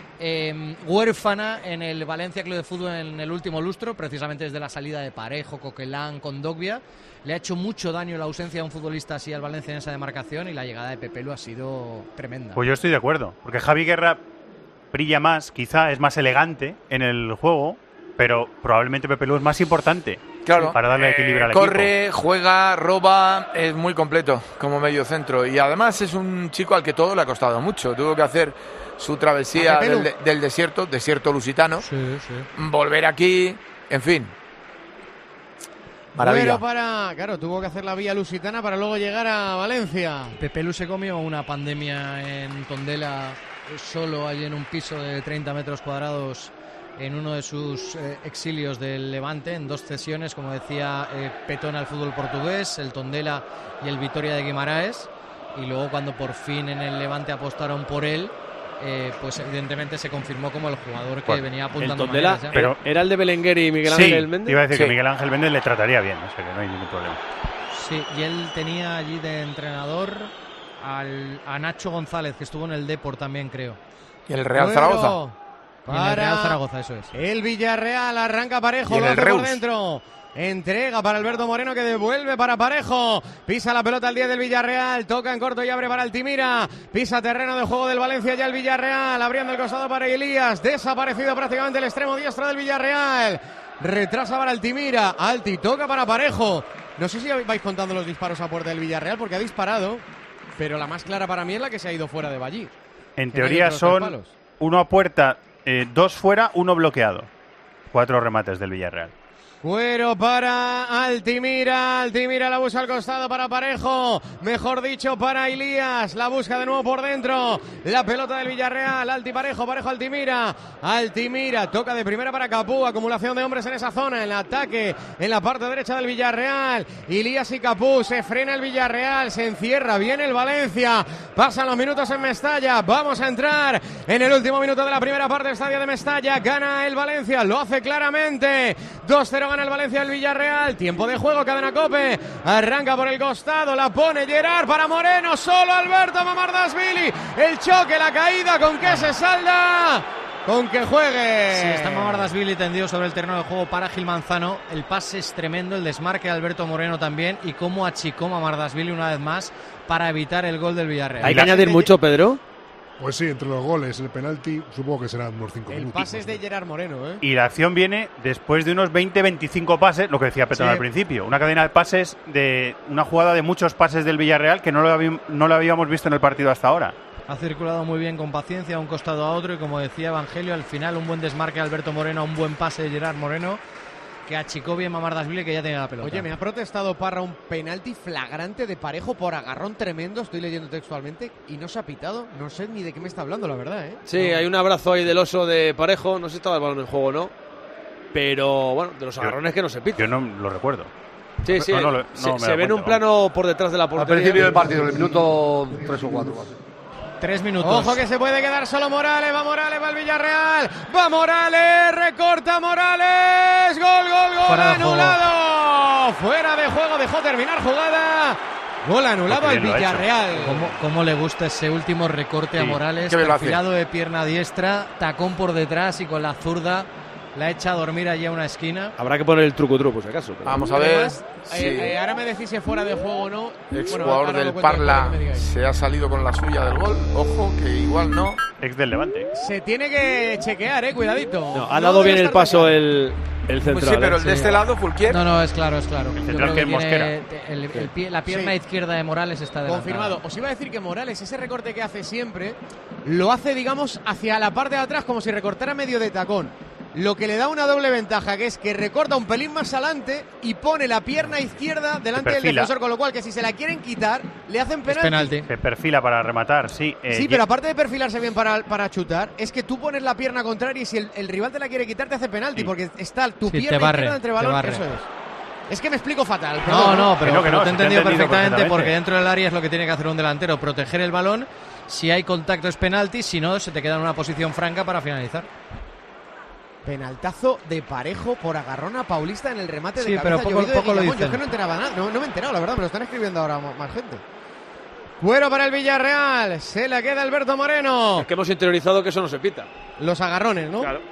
eh, huérfana en el Valencia Club de Fútbol en el último lustro, precisamente desde la salida de Parejo, Coquelán, Kondogbia. Le ha hecho mucho daño la ausencia de un futbolista así al Valencia en esa demarcación, y la llegada de Pepelu ha sido tremenda. Pues yo estoy de acuerdo, porque Javi Guerra brilla más, quizá es más elegante en el juego, pero probablemente Pepelu es más importante Claro. para darle equilibrio al Corre, juega, roba, es muy completo como medio centro. Y además es un chico al que todo le ha costado mucho. Tuvo que hacer su travesía ¿A Pepelu? del, del desierto, desierto lusitano. Sí, sí. Volver aquí, en fin. Maravilla. Bueno, para, claro, tuvo que hacer la vía lusitana para luego llegar a Valencia. Pepelu se comió una pandemia en Tondela, solo allí en un piso de treinta metros cuadrados, en uno de sus eh, exilios del Levante, en dos cesiones, como decía, eh, petó en el fútbol portugués, el Tondela y el Vitoria de Guimaraes. Y luego, cuando por fin en el Levante apostaron por él, eh, pues evidentemente se confirmó como el jugador que Bueno, El venía apuntando Tondela, maneras ya. Pero- ¿era el de Belenguer y Miguel Sí, Ángel Méndez? te iba a decir Sí. que Miguel Ángel Méndez le trataría bien, o sea que no hay ningún problema. Sí, y él tenía allí de entrenador al, a Nacho González, que estuvo en el Depor también, creo. Y el Real Bueno, Zaragoza. Y en el para Real Zaragoza, eso es. el Villarreal, arranca Parejo, Y en lo el hace por Reus. dentro. Entrega para Alberto Moreno, que devuelve para Parejo. Pisa la pelota al diez del Villarreal. Toca en corto y abre para Altimira. Pisa terreno de juego del Valencia ya el Villarreal. Abriendo el costado para Elías. Desaparecido prácticamente el extremo diestro del Villarreal. Retrasa para Altimira. Alti toca para Parejo. No sé si vais contando los disparos a puerta del Villarreal, porque ha disparado. Pero la más clara para mí es la que se ha ido fuera de Ballí. En Que no hay teoría otros tres son palos. uno a puerta, eh, dos fuera, uno bloqueado. Cuatro remates del Villarreal. Cuero para Altimira, Altimira la busca al costado para Parejo, mejor dicho para Ilías, la busca de nuevo por dentro, la pelota del Villarreal, Alti Parejo, Parejo Altimira, Altimira, toca de primera para Capú, acumulación de hombres en esa zona, en el ataque, en la parte derecha del Villarreal, Ilías y Capú, se frena el Villarreal, se encierra, viene el Valencia, pasan los minutos en Mestalla, vamos a entrar en el último minuto de la primera parte del estadio de Mestalla, gana el Valencia, lo hace claramente, dos cero gana el Valencia del Villarreal, tiempo de juego, Cadena COPE, arranca por el costado, la pone Gerard para Moreno, solo Alberto Mamardashvili, el choque, la caída, con que se salda, con que juegue. Sí, está Mamardashvili tendido sobre el terreno de juego para Gil Manzano, el pase es tremendo, el desmarque de Alberto Moreno también, y cómo achicó Mamardashvili una vez más para evitar el gol del Villarreal. ¿Hay que añadir mucho, Pedro? Pues sí, entre los goles, el penalti, supongo que serán unos cinco el minutos. El pase es de Gerard Moreno, ¿eh? Y la acción viene después de unos veinte veinticinco pases, lo que decía Petón sí. al principio. Una cadena de pases, de una jugada de muchos pases del Villarreal que no lo, habí, no lo habíamos visto en el partido hasta ahora. Ha circulado muy bien con paciencia, de un costado a otro, y como decía Evangelio, al final un buen desmarque de Alberto Moreno, un buen pase de Gerard Moreno, que achicó bien Mamardashvili, que ya tenía la pelota. Oye, me ha protestado Parra un penalti flagrante de Parejo por agarrón tremendo, estoy leyendo textualmente, y no se ha pitado. No sé ni de qué me está hablando, la verdad, ¿eh? Sí, no. Hay un abrazo ahí del oso de Parejo, no sé si estaba el balón en juego o no, pero bueno, de los agarrones yo, que no se pita. Yo no lo recuerdo. Sí, sí, no, no, no, no, se, no se ve en un plano por detrás de la portería. Al principio del partido, en el minuto tres o cuatro. Tres minutos. Ojo que se puede quedar solo Morales. Va Morales, va el Villarreal. Va Morales, recorta Morales. Gol, gol, gol. Fuera anulado. Fuera de juego, dejó terminar jugada. Gol anulado al Villarreal. ¿Cómo, ¿Cómo le gusta ese último recorte sí, a Morales? Perfilado de pierna diestra, tacón por detrás y con la zurda la echa a dormir allí a una esquina. Habrá que poner el truco truco, si acaso. Pero... Vamos a ver. Además, sí. eh, eh, ahora me decís si fuera de juego o no. Ex bueno, jugador del Parla se ha salido con la suya del gol. Ojo, que igual no. Ex del Levante. Se tiene que chequear, eh, cuidadito. No, ha dado no bien el paso el, el central. Pues sí, pero el de sí. este lado, Fulquier. No, no, es claro, es claro. El central que es Mosquera. El, el, el pie, la pierna sí. izquierda de Morales está adelantada. Confirmado. Os iba a decir que Morales, ese recorte que hace siempre, lo hace, digamos, hacia la parte de atrás, como si recortara medio de tacón. Lo que le da una doble ventaja, que es que recorta un pelín más adelante y pone la pierna izquierda delante del defensor, con lo cual que si se la quieren quitar, le hacen penalti. penalti. Se perfila para rematar, sí. Eh, sí, pero aparte de perfilarse bien para, para chutar, es que tú pones la pierna contraria y si el, el rival te la quiere quitar, te hace penalti, sí. porque está tu sí, pierna barre, izquierda entre balón, eso es. Es que me explico fatal. No, no, pero, no, pero no, te he entendido, te entendido perfectamente, porque dentro del área es lo que tiene que hacer un delantero, proteger el balón. Si hay contacto es penalti, si no, se te queda en una posición franca para finalizar. Penaltazo de Parejo por agarrón a Paulista en el remate sí, de cabeza. pero poco, poco lo dicen. Yo es que no enteraba nada, no, no me he enterado, la verdad, me lo están escribiendo ahora más gente. Cuero para el Villarreal, se la queda Alberto Moreno. Es que hemos interiorizado que eso no se pita. Los agarrones, ¿no? Claro.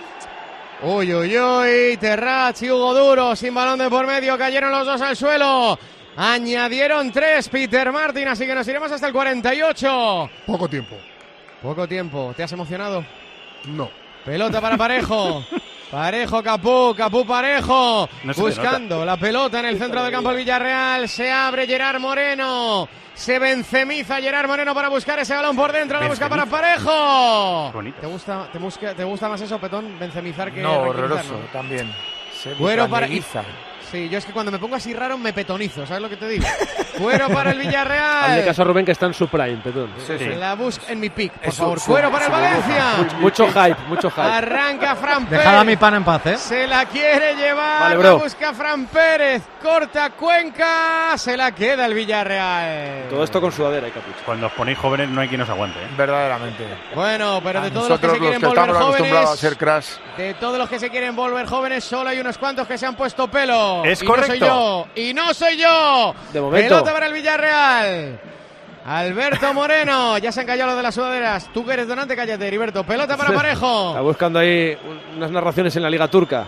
Uy, uy, uy, Terrach y Hugo Duro, sin balón de por medio, cayeron los dos al suelo. Añadieron tres, Peter Martin, así que nos iremos hasta el cuarenta y ocho. Poco tiempo. Poco tiempo, ¿te has emocionado? No. Pelota para Parejo. Parejo, Capú, Capú, Parejo. No buscando la pelota en el centro del campo del Villarreal. Se abre Gerard Moreno. Se vencemiza Gerard Moreno para buscar ese balón por dentro. La busca para Parejo. ¿Te gusta, te, busca, ¿Te gusta más eso, Petón? Vencemizar que no, horroroso, ¿no? También. Se Cuero para... Sí, yo es que cuando me pongo así raro me petonizo, ¿sabes lo que te digo? Cuero para el Villarreal. Hazle caso a Rubén, que está en su prime, Petón. Sí, sí. La busca en mi pick, por Eso, favor. Su, Cuero para el Valencia. Mucho, mucho hype, mucho hype. Arranca Fran Pérez. Dejad a mi pana en paz, ¿eh? Se la quiere llevar. Vale, la busca Fran Pérez. Corta Cuenca. Se la queda el Villarreal. Todo esto con sudadera y capucha. Cuando os ponéis jóvenes no hay quien os aguante, ¿eh? Verdaderamente. Bueno, pero a de todos los que se quieren que volver jóvenes. A ser crash. De todos los que se quieren volver jóvenes, solo hay unos cuantos que se han puesto pelo. Es y correcto. No soy yo. Y no soy yo. De momento. Pelota para el Villarreal. Alberto Moreno. Ya se han callado los de las sudaderas. Tú que eres donante, cállate, Heriberto. Pelota para Parejo. Está buscando ahí unas narraciones en la Liga Turca.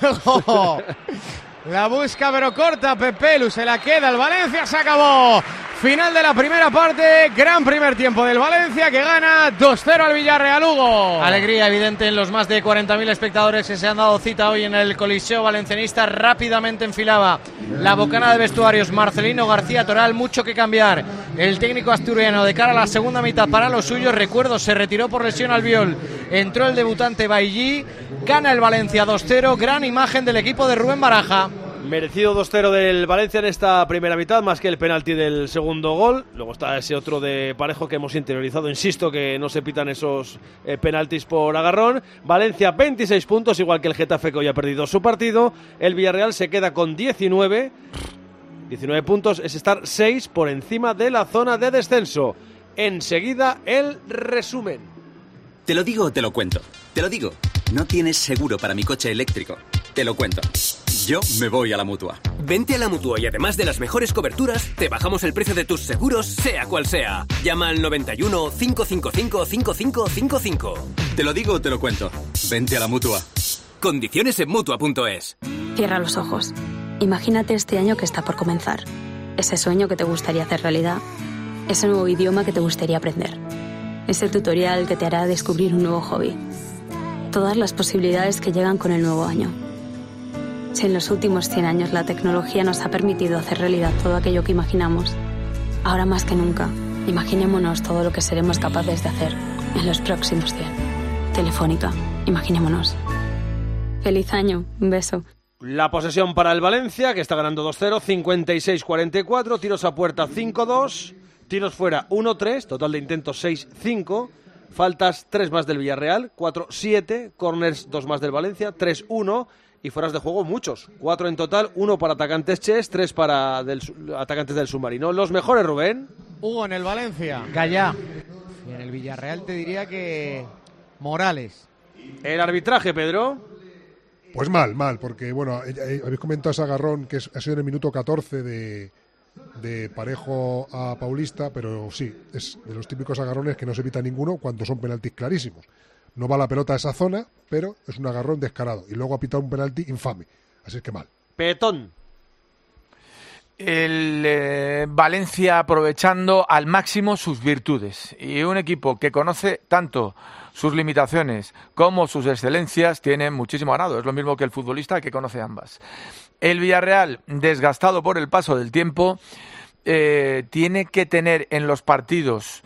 Parejo. La busca pero corta Pepelu. Se la queda el Valencia. Se acabó. Final de la primera parte, gran primer tiempo del Valencia que gana dos cero al Villarreal. Hugo. Alegría evidente en los más de cuarenta mil espectadores que se han dado cita hoy en el Coliseo Valencianista. Rápidamente enfilaba la bocana de vestuarios Marcelino García Toral, mucho que cambiar. El técnico asturiano de cara a la segunda mitad para los suyos. Recuerdo, se retiró por lesión Albiol, entró el debutante Bailly, gana el Valencia dos cero, gran imagen del equipo de Rubén Baraja. Merecido dos cero del Valencia en esta primera mitad, más que el penalti del segundo gol. Luego está ese otro de Parejo que hemos interiorizado. Insisto que no se pitan esos eh, penaltis por agarrón. Valencia veintiséis puntos, igual que el Getafe, que hoy ha perdido su partido. El Villarreal se queda con diecinueve. diecinueve puntos, es estar seis por encima de la zona de descenso. Enseguida el resumen. Te lo digo o te lo cuento. Te lo digo. No tienes seguro para mi coche eléctrico. Te lo cuento. Yo me voy a la Mutua. Vente a la Mutua y además de las mejores coberturas, te bajamos el precio de tus seguros, sea cual sea. Llama al noventa y uno, cinco cinco cinco, cinco cinco cinco cinco. Te lo digo o te lo cuento. Vente a la Mutua. Condiciones en Mutua punto es. Cierra los ojos. Imagínate este año que está por comenzar. Ese sueño que te gustaría hacer realidad. Ese nuevo idioma que te gustaría aprender. Ese tutorial que te hará descubrir un nuevo hobby. Todas las posibilidades que llegan con el nuevo año. Si en los últimos cien años la tecnología nos ha permitido hacer realidad todo aquello que imaginamos, ahora más que nunca, imaginémonos todo lo que seremos capaces de hacer en los próximos cien. Telefónica, imaginémonos. Feliz año, un beso. La posesión para el Valencia, que está ganando dos cero, cincuenta y seis cuarenta y cuatro, tiros a puerta cinco dos, tiros fuera uno tres, total de intentos seis cinco, faltas tres más del Villarreal, cuatro siete, corners dos más del Valencia, tres uno, y fueras de juego muchos, cuatro en total, uno para atacantes Ches, tres para del, atacantes del Submarino. Los mejores, Rubén. Hugo, en el Valencia. Gallá. Y en el Villarreal te diría que Morales. El arbitraje, Pedro. Pues mal, mal, porque bueno, habéis comentado ese agarrón que ha sido en el minuto catorce de, de Parejo a Paulista, pero sí, es de los típicos agarrones que no se evita ninguno cuando son penaltis clarísimos. No va la pelota a esa zona, pero es un agarrón descarado. Y luego ha pitado un penalti infame. Así es que mal. Petón. El eh, Valencia aprovechando al máximo sus virtudes. Y un equipo que conoce tanto sus limitaciones como sus excelencias tiene muchísimo ganado. Es lo mismo que el futbolista que conoce ambas. El Villarreal, desgastado por el paso del tiempo, eh, tiene que tener en los partidos,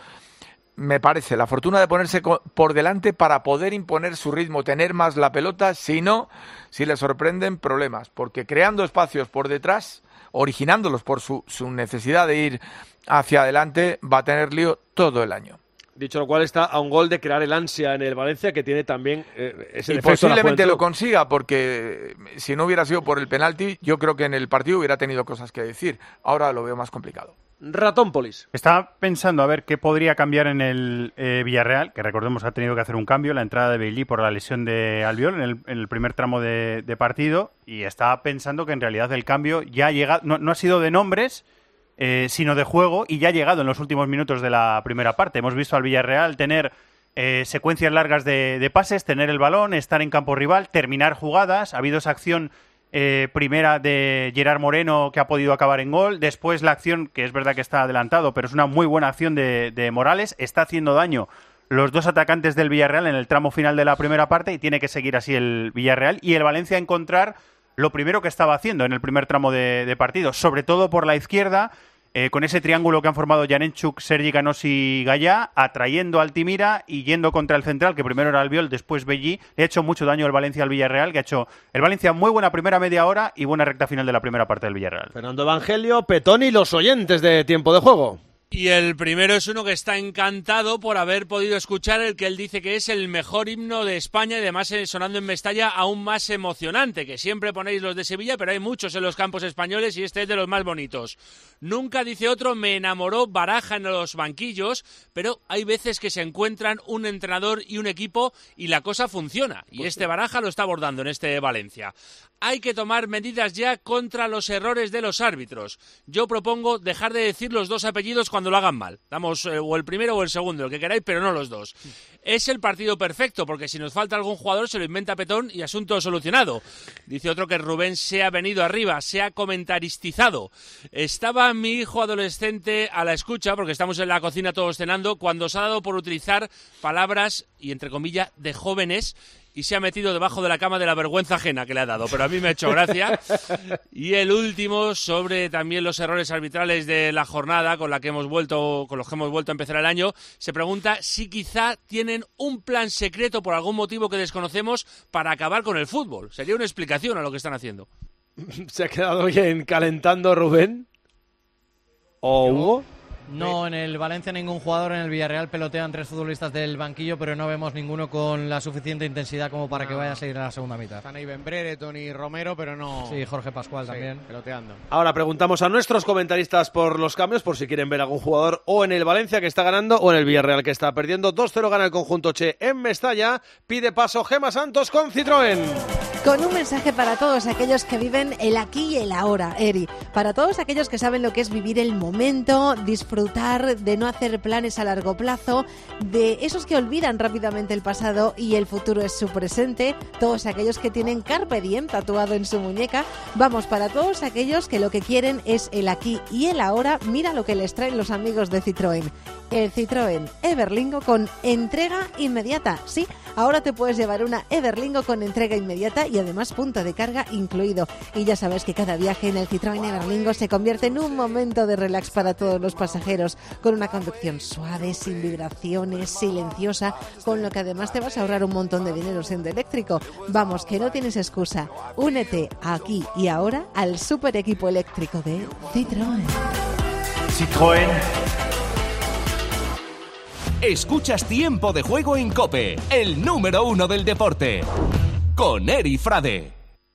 me parece, la fortuna de ponerse por delante para poder imponer su ritmo, tener más la pelota, si no, si le sorprenden problemas, porque creando espacios por detrás, originándolos por su, su necesidad de ir hacia adelante, va a tener lío todo el año. Dicho lo cual, está a un gol de crear el ansia en el Valencia, que tiene también eh, ese y defecto. Posiblemente lo consiga, porque si no hubiera sido por el penalti, yo creo que en el partido hubiera tenido cosas que decir. Ahora lo veo más complicado. Ratónpolis. Estaba pensando a ver qué podría cambiar en el eh, Villarreal, que recordemos ha tenido que hacer un cambio, la entrada de Bailly por la lesión de Albiol en el, en el primer tramo de, de partido, y estaba pensando que en realidad el cambio ya ha llegado, no, no ha sido de nombres, eh, sino de juego, y ya ha llegado en los últimos minutos de la primera parte. Hemos visto al Villarreal tener eh, secuencias largas de, de pases, tener el balón, estar en campo rival, terminar jugadas. Ha habido esa acción Eh, primera de Gerard Moreno que ha podido acabar en gol, después la acción, que es verdad que está adelantado, pero es una muy buena acción de, de Morales, está haciendo daño los dos atacantes del Villarreal en el tramo final de la primera parte y tiene que seguir así el Villarreal y el Valencia encontrar lo primero que estaba haciendo en el primer tramo de, de partido, sobre todo por la izquierda, Eh, con ese triángulo que han formado Janenchuk, Sergi Canós y Gallá, atrayendo a Altimira y yendo contra el central, que primero era Albiol, después Bailly. Le ha hecho mucho daño el Valencia al Villarreal, que ha hecho el Valencia muy buena primera media hora y buena recta final de la primera parte del Villarreal. Fernando Evangelio, Petón y los oyentes de Tiempo de Juego. Y el primero es uno que está encantado por haber podido escuchar el que él dice que es el mejor himno de España y además sonando en Mestalla aún más emocionante, que siempre ponéis los de Sevilla, pero hay muchos en los campos españoles y este es de los más bonitos. Nunca, dice otro, me enamoró Baraja en los banquillos, pero hay veces que se encuentran un entrenador y un equipo y la cosa funciona. Y este Baraja lo está abordando en este Valencia. Hay que tomar medidas ya contra los errores de los árbitros. Yo propongo dejar de decir los dos apellidos cuando cuando lo hagan mal. Damos eh, o el primero o el segundo, el que queráis, pero no los dos. Es el partido perfecto, porque si nos falta algún jugador se lo inventa Petón y asunto solucionado. Dice otro que Rubén se ha venido arriba, se ha comentaristizado. Estaba mi hijo adolescente a la escucha, porque estamos en la cocina todos cenando, cuando se ha dado por utilizar palabras, y entre comillas, de jóvenes, y se ha metido debajo de la cama de la vergüenza ajena que le ha dado, pero a mí me ha hecho gracia. Y el último, sobre también los errores arbitrales de la jornada con la que hemos vuelto, con los que hemos vuelto a empezar el año, se pregunta si quizá tienen un plan secreto por algún motivo que desconocemos para acabar con el fútbol. Sería una explicación a lo que están haciendo. ¿Se ha quedado bien calentando Rubén? ¿O Hugo? No, en el Valencia ningún jugador, en el Villarreal pelotean tres futbolistas del banquillo, pero no vemos ninguno con la suficiente intensidad como para no. que vaya a seguir a la segunda mitad. Están ahí Ben Brere, Tony Romero, pero no... Sí, Jorge Pascual sí, también. Peloteando. Ahora preguntamos a nuestros comentaristas por los cambios, por si quieren ver algún jugador o en el Valencia que está ganando o en el Villarreal que está perdiendo. dos cero gana el conjunto Che en Mestalla. Pide paso Gemma Santos con Citroën. Con un mensaje para todos aquellos que viven el aquí y el ahora, Eri. Para todos aquellos que saben lo que es vivir el momento, disfrutar de no hacer planes a largo plazo, de esos que olvidan rápidamente el pasado y el futuro es su presente, todos aquellos que tienen Carpe Diem tatuado en su muñeca. Vamos, para todos aquellos que lo que quieren es el aquí y el ahora, mira lo que les traen los amigos de Citroën. El Citroën Everlingo con entrega inmediata. Sí, ahora te puedes llevar una Everlingo con entrega inmediata y además punto de carga incluido. Y ya sabes que cada viaje en el Citroën Everlingo se convierte en un momento de relax para todos los pasajeros, con una conducción suave, sin vibraciones, silenciosa, con lo que además te vas a ahorrar un montón de dinero siendo eléctrico. Vamos, que no tienes excusa. Únete aquí y ahora al super equipo eléctrico de Citroën. Citroën. Escuchas Tiempo de Juego en COPE, el número uno del deporte, con Eri Frade.